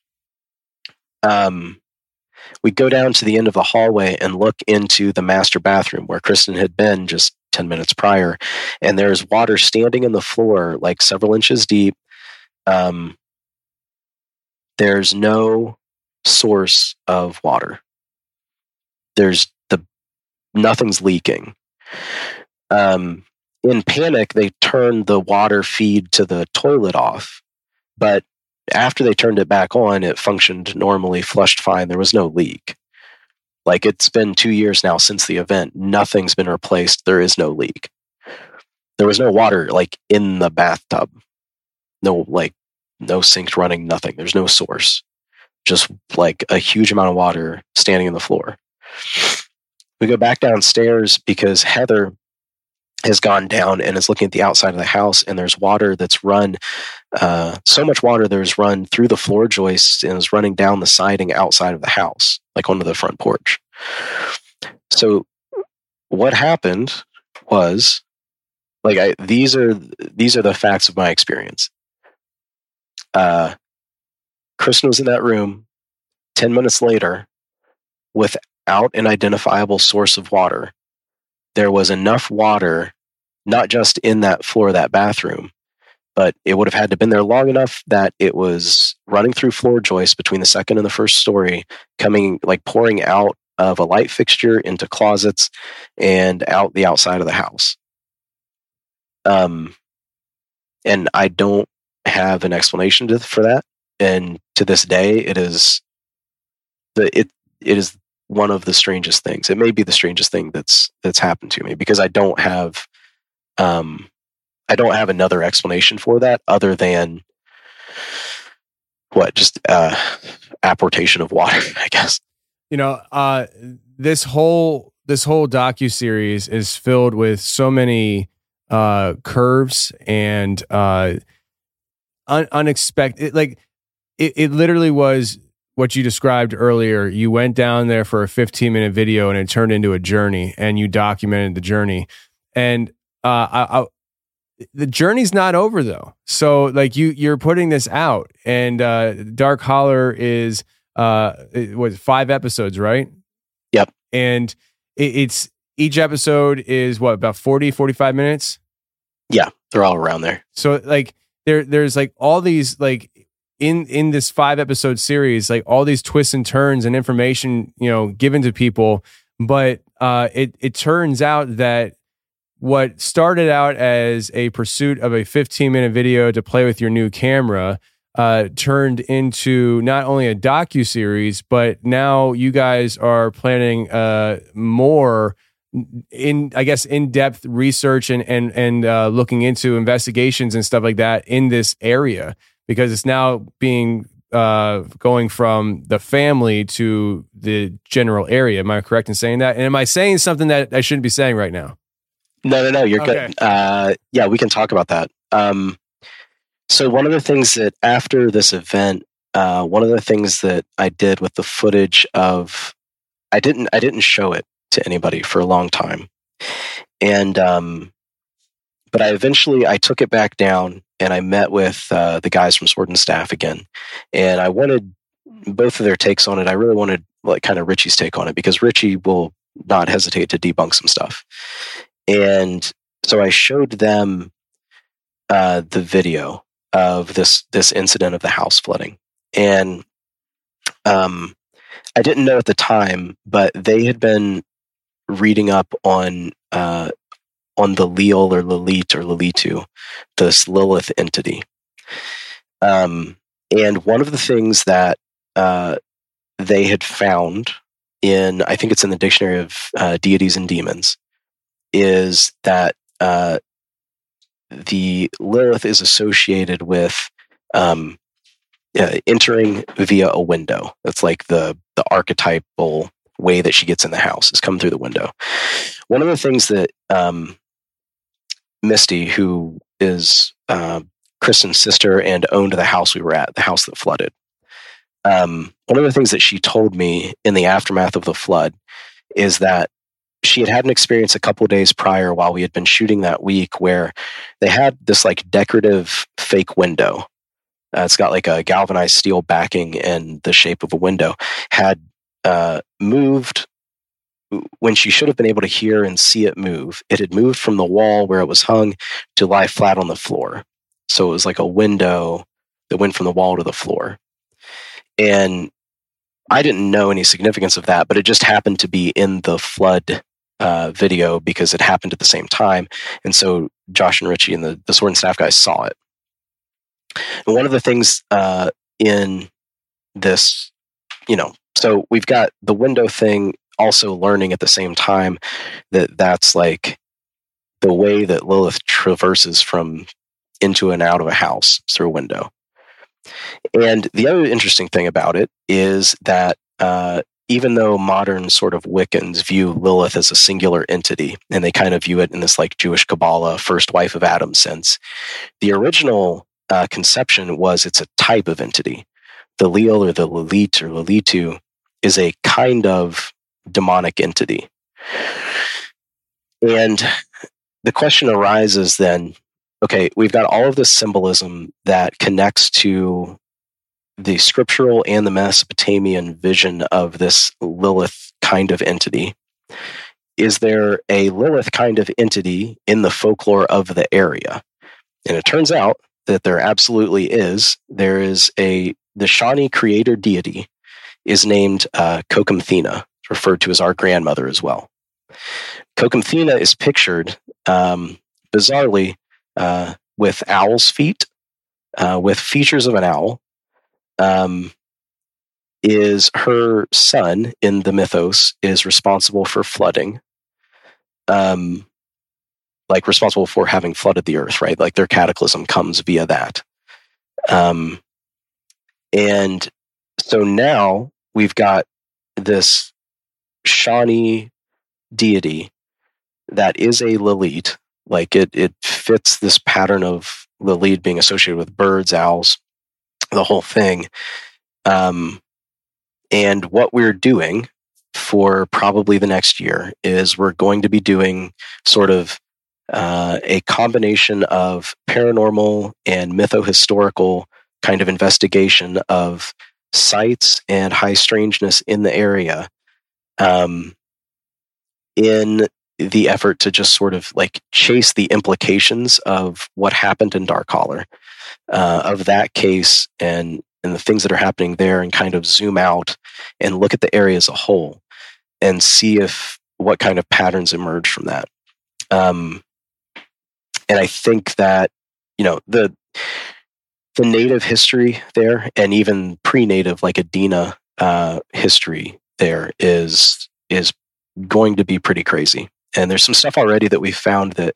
We go down to the end of the hallway and look into the master bathroom where Kristen had been just 10 minutes prior. And there's water standing in the floor, like several inches deep. There's no source of water. Nothing's leaking. In panic, they turned the water feed to the toilet off, but after they turned it back on, it functioned normally, flushed fine. There was no leak. Like, it's been 2 years now since the event. Nothing's been replaced. There is no leak. There was no water, like, in the bathtub. No sink running, nothing. There's no source. Just, like, a huge amount of water standing in the floor. We go back downstairs because Heather has gone down and is looking at the outside of the house, and there's water that's run, so much water there's run through the floor joists and is running down the siding outside of the house, like onto the front porch. So what happened was, like, these are the facts of my experience. Kristen was in that room 10 minutes later without an identifiable source of water. There was enough water, not just in that floor of that bathroom, but it would have had to have been there long enough that it was running through floor joists between the second and the first story, coming, like, pouring out of a light fixture into closets and out the outside of the house. And I don't have an explanation for that. And to this day, it is one of the strangest things. It may be the strangest thing that's happened to me, because I don't have another explanation for that other than just apportation of water, I guess. You know, this whole docuseries is filled with so many curves and unexpected. Like, it literally was what you described earlier. You went down there for a 15-minute video, and it turned into a journey, and you documented the journey. And the journey's not over, though. So, like, you're putting this out, and Dark Holler is 5 episodes, right? Yep. And it's each episode is about 40, 45 minutes? Yeah, they're all around there. So, like, there's like all these, like, in this 5-episode series, like, all these twists and turns and information, given to people. But it turns out that what started out as a pursuit of a 15-minute video to play with your new camera turned into not only a docuseries, but now you guys are planning more in-depth research and looking into investigations and stuff like that in this area, because it's now being going from the family to the general area. Am I correct in saying that? And am I saying something that I shouldn't be saying right now? No, you're good. Yeah, we can talk about that. So one of the things that after this event, one of the things that I did with the footage of, I didn't show it to anybody for a long time. And, but I took it back down and I met with the guys from Sword and Staff again. And I wanted both of their takes on it. I really wanted like kind of Richie's take on it, because Richie will not hesitate to debunk some stuff. And so I showed them the video of this incident of the house flooding. And I didn't know at the time, but they had been reading up on the Leal or Lelit or Lelitu, this Lilith entity. And one of the things that they had found in, I think it's in the Dictionary of Deities and Demons, is that the Lilith is associated with entering via a window. That's like the archetypal way that she gets in the house, is come through the window. One of the things that Misty, who is Kristen's sister and owned the house we were at, the house that flooded, one of the things that she told me in the aftermath of the flood is that she had an experience a couple of days prior while we had been shooting that week, where they had this like decorative fake window. It's got like a galvanized steel backing and the shape of a window, had moved when she should have been able to hear and see it move. It had moved from the wall where it was hung to lie flat on the floor. So it was like a window that went from the wall to the floor. And I didn't know any significance of that, but it just happened to be in the flood video because it happened at the same time. And so Josh and Richie and the Sword and Staff guys saw it. And one of the things in this, so we've got the window thing, also learning at the same time that that's like the way that Lilith traverses from into and out of a house through a window. And the other interesting thing about it is that even though modern sort of Wiccans view Lilith as a singular entity, and they kind of view it in this like Jewish Kabbalah, first wife of Adam sense, the original conception was it's a type of entity. The Leal or the Lelit or Lelitu is a kind of demonic entity. And the question arises then, okay, we've got all of this symbolism that connects to the scriptural and the Mesopotamian vision of this Lilith kind of entity. Is there a Lilith kind of entity in the folklore of the area? And it turns out that there absolutely is. There is the Shawnee creator deity is named Kokumthina, referred to as our grandmother as well. Kokumthina is pictured, bizarrely, with owl's feet, with features of an owl. Is her son in the mythos is responsible for flooding, like responsible for having flooded the earth, right? Like their cataclysm comes via that. And so now we've got this Shawnee deity that is a Lelit, like it fits this pattern of Lelit being associated with birds, owls, the whole thing. And what we're doing for probably the next year is we're going to be doing sort of a combination of paranormal and mytho-historical kind of investigation of sites and high strangeness in the area, in the effort to just sort of like chase the implications of what happened in Darkcaller, of that case and the things that are happening there, and kind of zoom out and look at the area as a whole and see what kind of patterns emerge from that. I think that, the native history there, and even pre-native, like Adena history there is going to be pretty crazy. And there's some stuff already that we found that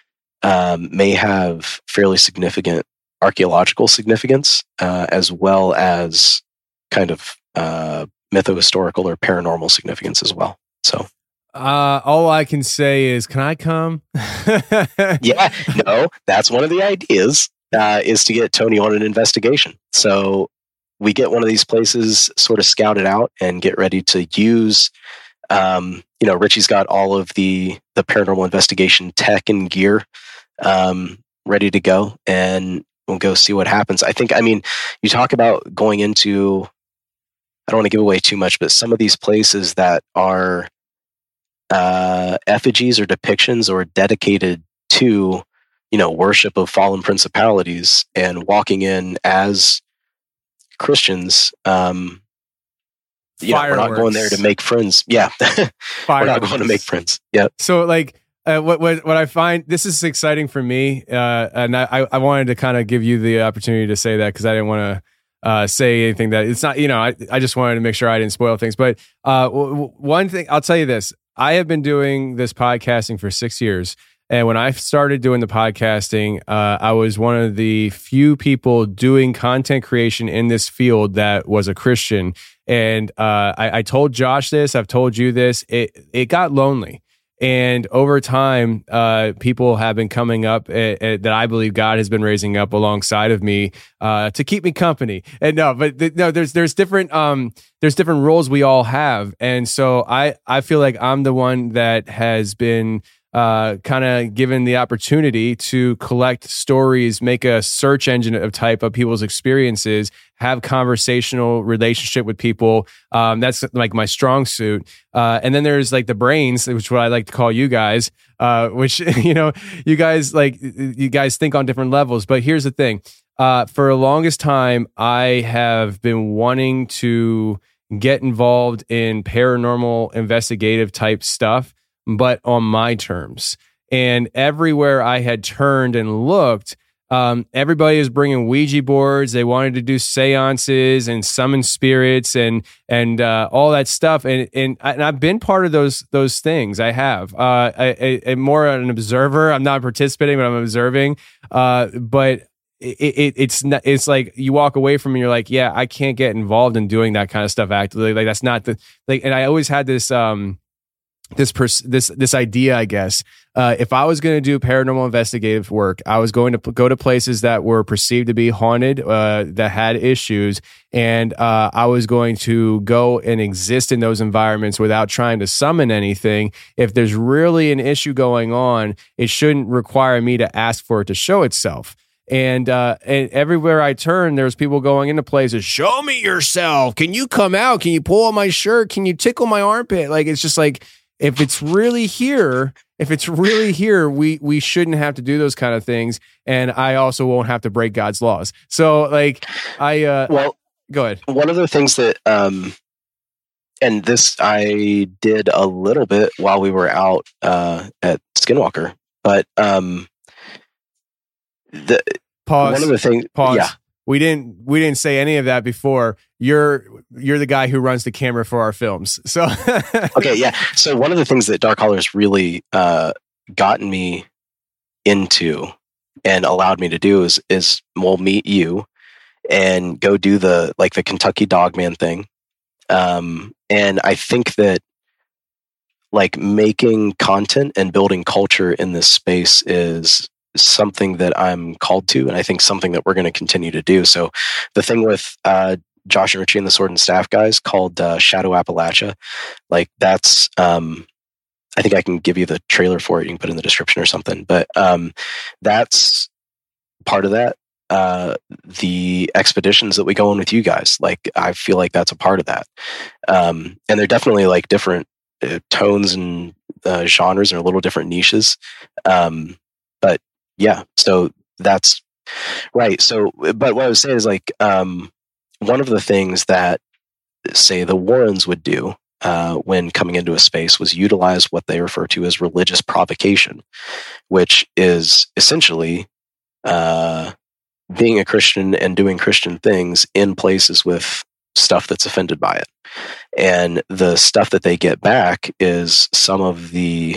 may have fairly significant archaeological significance, as well as kind of mytho-historical or paranormal significance as well. So all I can say is, can I come? Yeah, no, that's one of the ideas, is to get Tony on an investigation. So we get one of these places sort of scouted out and get ready to use, Richie's got all of the paranormal investigation tech and gear ready to go, and we'll go see what happens. You talk about going into, I don't want to give away too much, but some of these places that are effigies or depictions or dedicated to, worship of fallen principalities, and walking in as Christians, we're not going there to make friends. Yeah. We're not going to make friends. Yeah. So what I find, this is exciting for me, and I wanted to kind of give you the opportunity to say that, because I didn't want to say anything that it's not, I just wanted to make sure I didn't spoil things. But one thing, I'll tell you this, I have been doing this podcasting for 6 years. And when I started doing the podcasting, I was one of the few people doing content creation in this field that was a Christian. And I told Josh this, I've told you this, it got lonely. And over time, people have been coming up that I believe God has been raising up alongside of me to keep me company. And there's different roles we all have. And so I feel like I'm the one that has been kind of given the opportunity to collect stories, make a search engine of type of people's experiences, have conversational relationship with people. That's like my strong suit. And then there's like the brains, which what I like to call you guys, which, you guys think on different levels. But here's the thing. For the longest time, I have been wanting to get involved in paranormal investigative type stuff, but on my terms. And everywhere I had turned and looked, everybody is bringing Ouija boards. They wanted to do seances and summon spirits and all that stuff. And I've been part of those things. I have. I'm more an observer. I'm not participating, but I'm observing. But it's like you walk away from it and you're like, yeah, I can't get involved in doing that kind of stuff actively. Like that's not and I always had this this idea, I guess, if I was going to do paranormal investigative work, I was going to go to places that were perceived to be haunted, that had issues, and I was going to go and exist in those environments without trying to summon anything. If there's really an issue going on, it shouldn't require me to ask for it to show itself. And everywhere I turn, there's people going into places, show me yourself. Can you come out? Can you pull on my shirt? Can you tickle my armpit? Like, it's just like, if it's really here, we shouldn't have to do those kind of things. And I also won't have to break God's laws. So go ahead. One of the things that, and this I did a little bit while we were out at Skinwalker, but Pause. one of the things, Pause. Yeah. We didn't say any of that before. You're the guy who runs the camera for our films. So okay, yeah. So one of the things that Dark Hollers really gotten me into and allowed me to do is we'll meet you and go do the Kentucky Dogman thing. And I think that like making content and building culture in this space is something that I'm called to, and I think something that we're going to continue to do. So the thing with Josh and Richie and the Sword and Staff guys called Shadow Appalachia, like that's I think I can give you the trailer for it. You can put it in the description or something, but that's part of that. The expeditions that we go on with you guys, like I feel like that's a part of that. And they're definitely like different tones and genres and a little different niches. But yeah, so that's right. So, but what I was saying is like, one of the things that say the Warrens would do when coming into a space was utilize what they refer to as religious provocation, which is essentially being a Christian and doing Christian things in places with stuff that's offended by it. And the stuff that they get back is some of the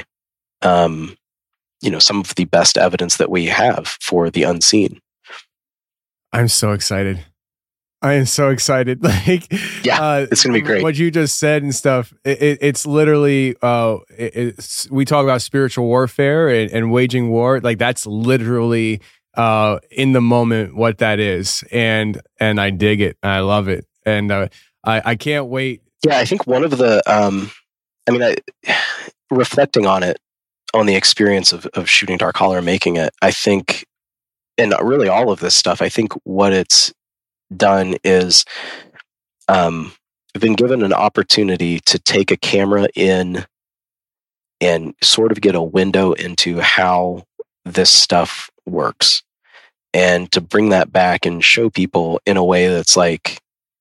some of the best evidence that we have for the unseen. I'm so excited. I am so excited. Like, it's gonna be great. What you just said and stuff. It's literally we talk about spiritual warfare and waging war. Like, that's literally in the moment what that is, and I dig it. I love it, and I can't wait. Yeah, I think one of the reflecting on it, on the experience of shooting Dark Holler and making it, I think, and really all of this stuff, I think what it's done is I've been given an opportunity to take a camera in and sort of get a window into how this stuff works, and to bring that back and show people in a way that's like,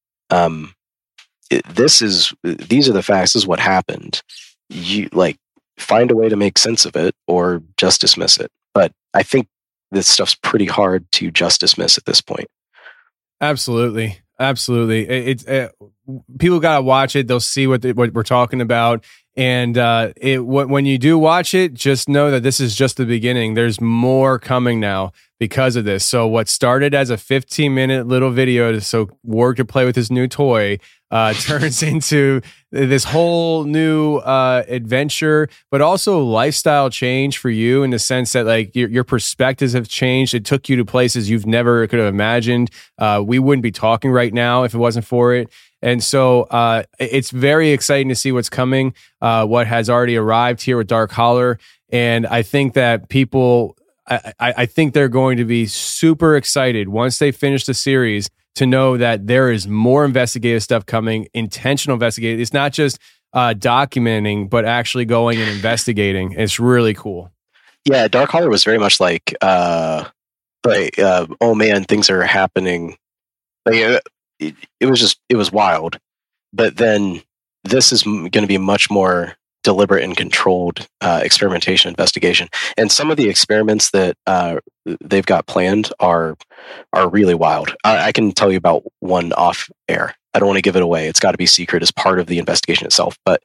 these are the facts, this is what happened. You like find a way to make sense of it or just dismiss it. But I think this stuff's pretty hard to just dismiss at this point. Absolutely. It's people gotta watch it. They'll see what we're talking about, and when you do watch it, just know that this is just the beginning. There's more coming now because of this. So what started as a 15-minute little video so Ward could play with his new toy turns into this whole new adventure, but also lifestyle change for you, in the sense that like your perspectives have changed. It took you to places you've never could have imagined. We wouldn't be talking right now if it wasn't for it. And so it's very exciting to see what's coming, what has already arrived here with Dark Holler. And I think that people, I think they're going to be super excited once they finish the series to know that there is more investigative stuff coming, intentional investigative. It's not just documenting, but actually going and investigating. It's really cool. Yeah, Dark Holler was very much like, oh man, things are happening. Like, it was wild. But then this is going to be much more deliberate and controlled experimentation investigation. And some of the experiments that they've got planned are really wild. I can tell you about one off air. I don't want to give it away. It's got to be secret as part of the investigation itself. But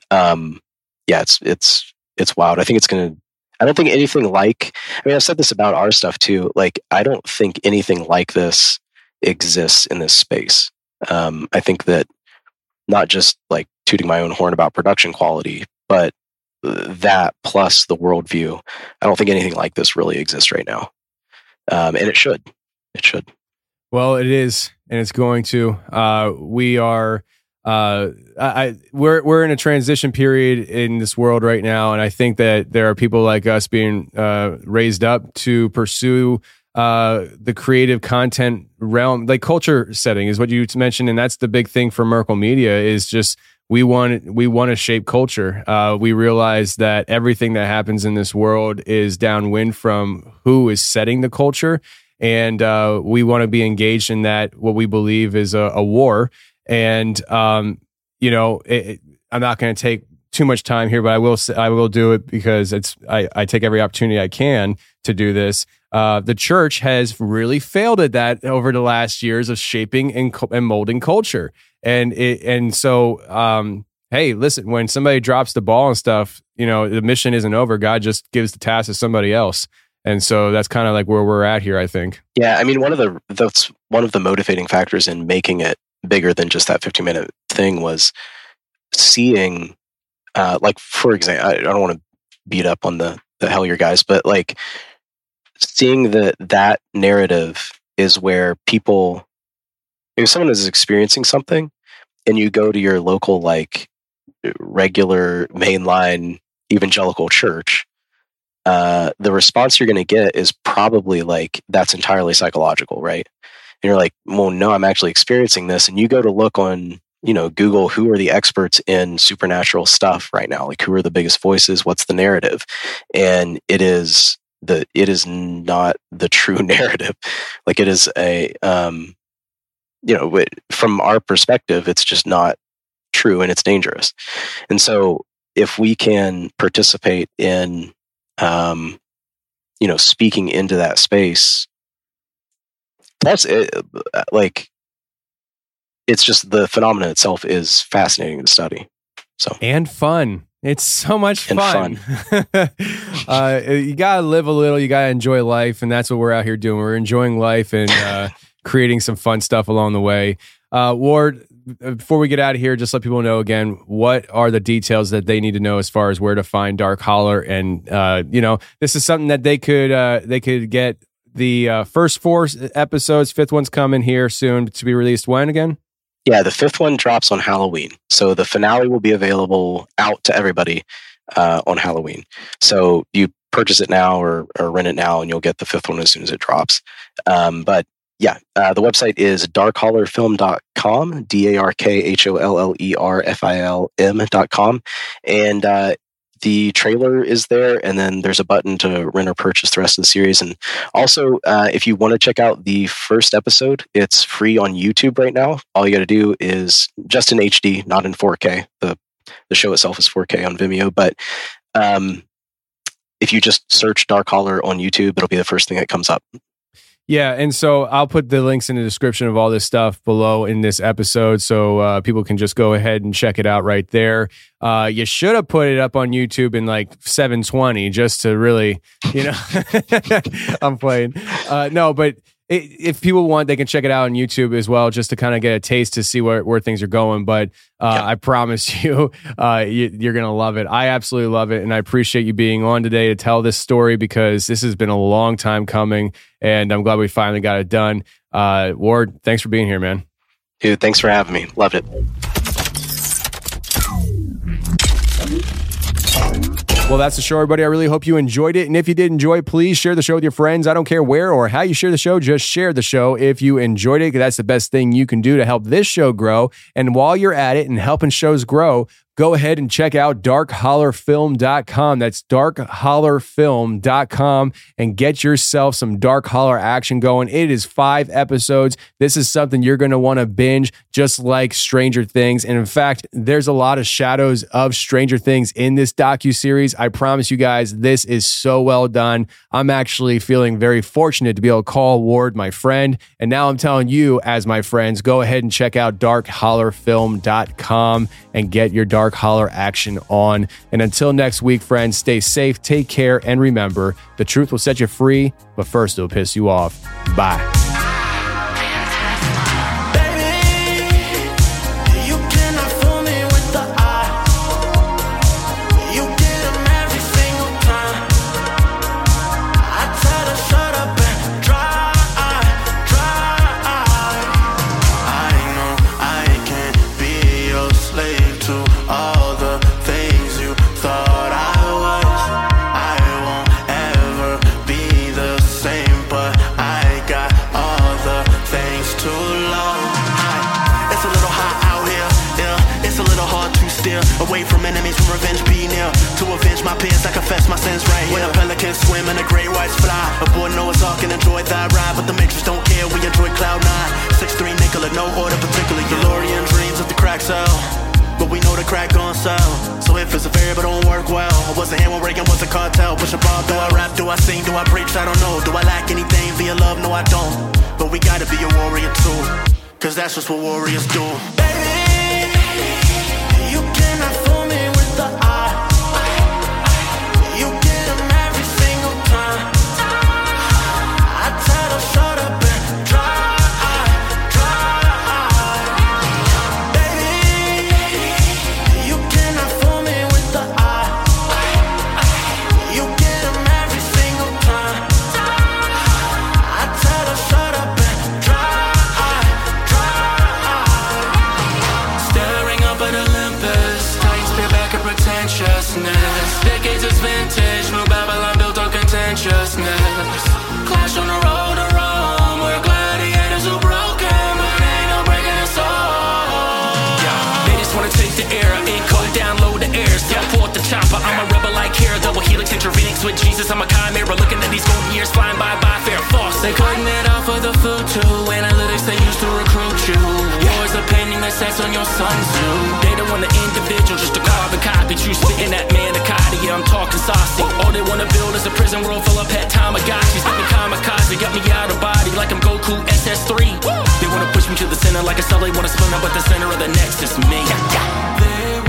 it's wild. I think it's going to, I don't think anything like, I've said this about our stuff too. Like, I don't think anything like this exists in this space. I think that not just like tooting my own horn about production quality, but that plus the worldview, I don't think anything like this really exists right now. And it should. It should. Well, it is, and it's going to. We are. We're in a transition period in this world right now, and I think that there are people like us being raised up to pursue the creative content realm. Like, culture setting is what you mentioned, and that's the big thing for Merkle Media. Is just we want to shape culture. We realize that everything that happens in this world is downwind from who is setting the culture, and we want to be engaged in that, what we believe is a war. And I'm not going to take too much time here, but I will do it because I take every opportunity I can to do this. The church has really failed at that over the last years of shaping and molding culture. And so hey, listen, when somebody drops the ball and stuff, the mission isn't over. God just gives the task to somebody else. And so that's kind of like where we're at here, I think. Yeah, that's one of the motivating factors in making it bigger than just that 15-minute thing was seeing, like, for example, I don't want to beat up on the Hellier guys, but like seeing that narrative is where people, if someone is experiencing something and you go to your local, like, regular mainline evangelical church, the response you're going to get is probably like, that's entirely psychological, right? And you're like, well, no, I'm actually experiencing this. And you go to look on, Google, who are the experts in supernatural stuff right now? Like, who are the biggest voices? What's the narrative? And it is not the true narrative. Like, it is from our perspective, it's just not true and it's dangerous. And so if we can participate in, speaking into that space, plus it's just the phenomenon itself is fascinating to study. So and fun. It's so much fun. You gotta live a little. You gotta enjoy life, and that's what we're out here doing. We're enjoying life and creating some fun stuff along the way. Ward, before we get out of here, just let people know again, what are the details that they need to know as far as where to find Dark Holler? And this is something that they could get the first 4 episodes. 5th one's coming here soon to be released. When again? Yeah, the 5th one drops on Halloween. So the finale will be available out to everybody on Halloween. So you purchase it now or rent it now, and you'll get the 5th one as soon as it drops. But yeah, the website is darkhollerfilm.com, DARKHOLLERFILM.com. And the trailer is there, and then there's a button to rent or purchase the rest of the series. And also, if you want to check out the first episode, it's free on YouTube right now. All you got to do is just in HD, not in 4K. The show itself is 4K on Vimeo, but if you just search Dark Holler on YouTube, it'll be the first thing that comes up. Yeah, and so I'll put the links in the description of all this stuff below in this episode, so people can just go ahead and check it out right there. You should have put it up on YouTube in like 720 just to really, I'm playing. No, but if people want, they can check it out on YouTube as well, just to kind of get a taste to see where things are going. But I promise you, you're going to love it. I absolutely love it. And I appreciate you being on today to tell this story, because this has been a long time coming, and I'm glad we finally got it done. Ward, thanks for being here, man. Dude, thanks for having me. Loved it. Well, that's the show, everybody. I really hope you enjoyed it. And if you did enjoy, please share the show with your friends. I don't care where or how you share the show. Just share the show if you enjoyed it, because that's the best thing you can do to help this show grow. And while you're at it and helping shows grow, go ahead and check out darkhollerfilm.com. That's darkhollerfilm.com, and get yourself some Dark Holler action going. It is 5 episodes. This is something you're going to want to binge, just like Stranger Things. And in fact, there's a lot of shadows of Stranger Things in this docuseries. I promise you guys, this is so well done. I'm actually feeling very fortunate to be able to call Ward my friend. And now I'm telling you, as my friends, go ahead and check out darkhollerfilm.com and get your Dark Holler action on. And until next week, friends, stay safe, take care, and remember, the truth will set you free, but first it'll piss you off. Bye. Away from enemies, from revenge be near. To avenge my peers, I confess my sins right here. When a pelican swim and the great whites fly, aboard Noah's Ark and enjoy that ride. But the Matrix don't care, we enjoy Cloud 9. 6'3" Nicola, no order particularly. DeLorean dreams of the crack cell, but we know the crack gon' sell. So if it's a variable, don't work well. I wasn't here when Reagan was a cartel. Push a bar, do I rap, do I sing, do I preach, I don't know. Do I lack anything via love? No, I don't. But we gotta be a warrior too, cause that's just what warriors do. Baby, you cannot fool me with the eye. You get them every single time. I tell her shut up and dry. Baby, you cannot fool me with the eye. You get them every single time. I tell her shut up and dry. Staring up at Olympus, tight spear back of pretentiousness. Decades is vintage, new Babylon built on contentiousness. Clash on the road to Rome, we're gladiators who broken, but ain't no breaking us all. Yeah, they just wanna take the air, ain't caught, download the air, step forth the chopper. I'm a rebel like hair, double helix intravenox with Jesus. I'm a chimera, looking at these golden years flying by fair false. They cutting it off of the food too, analytics they used to recruit you. Wars painting that sets on your sun too. They don't want an individual, just a carbon copy. True spitting that manicotti, yeah, I'm talking saucy. All they wanna build is a prison world full of pet Tamagotchis. Let me kamikaze, got me out of body like I'm Goku SS3. They wanna push me to the center like a cell, they wanna split up at the center of the nexus, me. They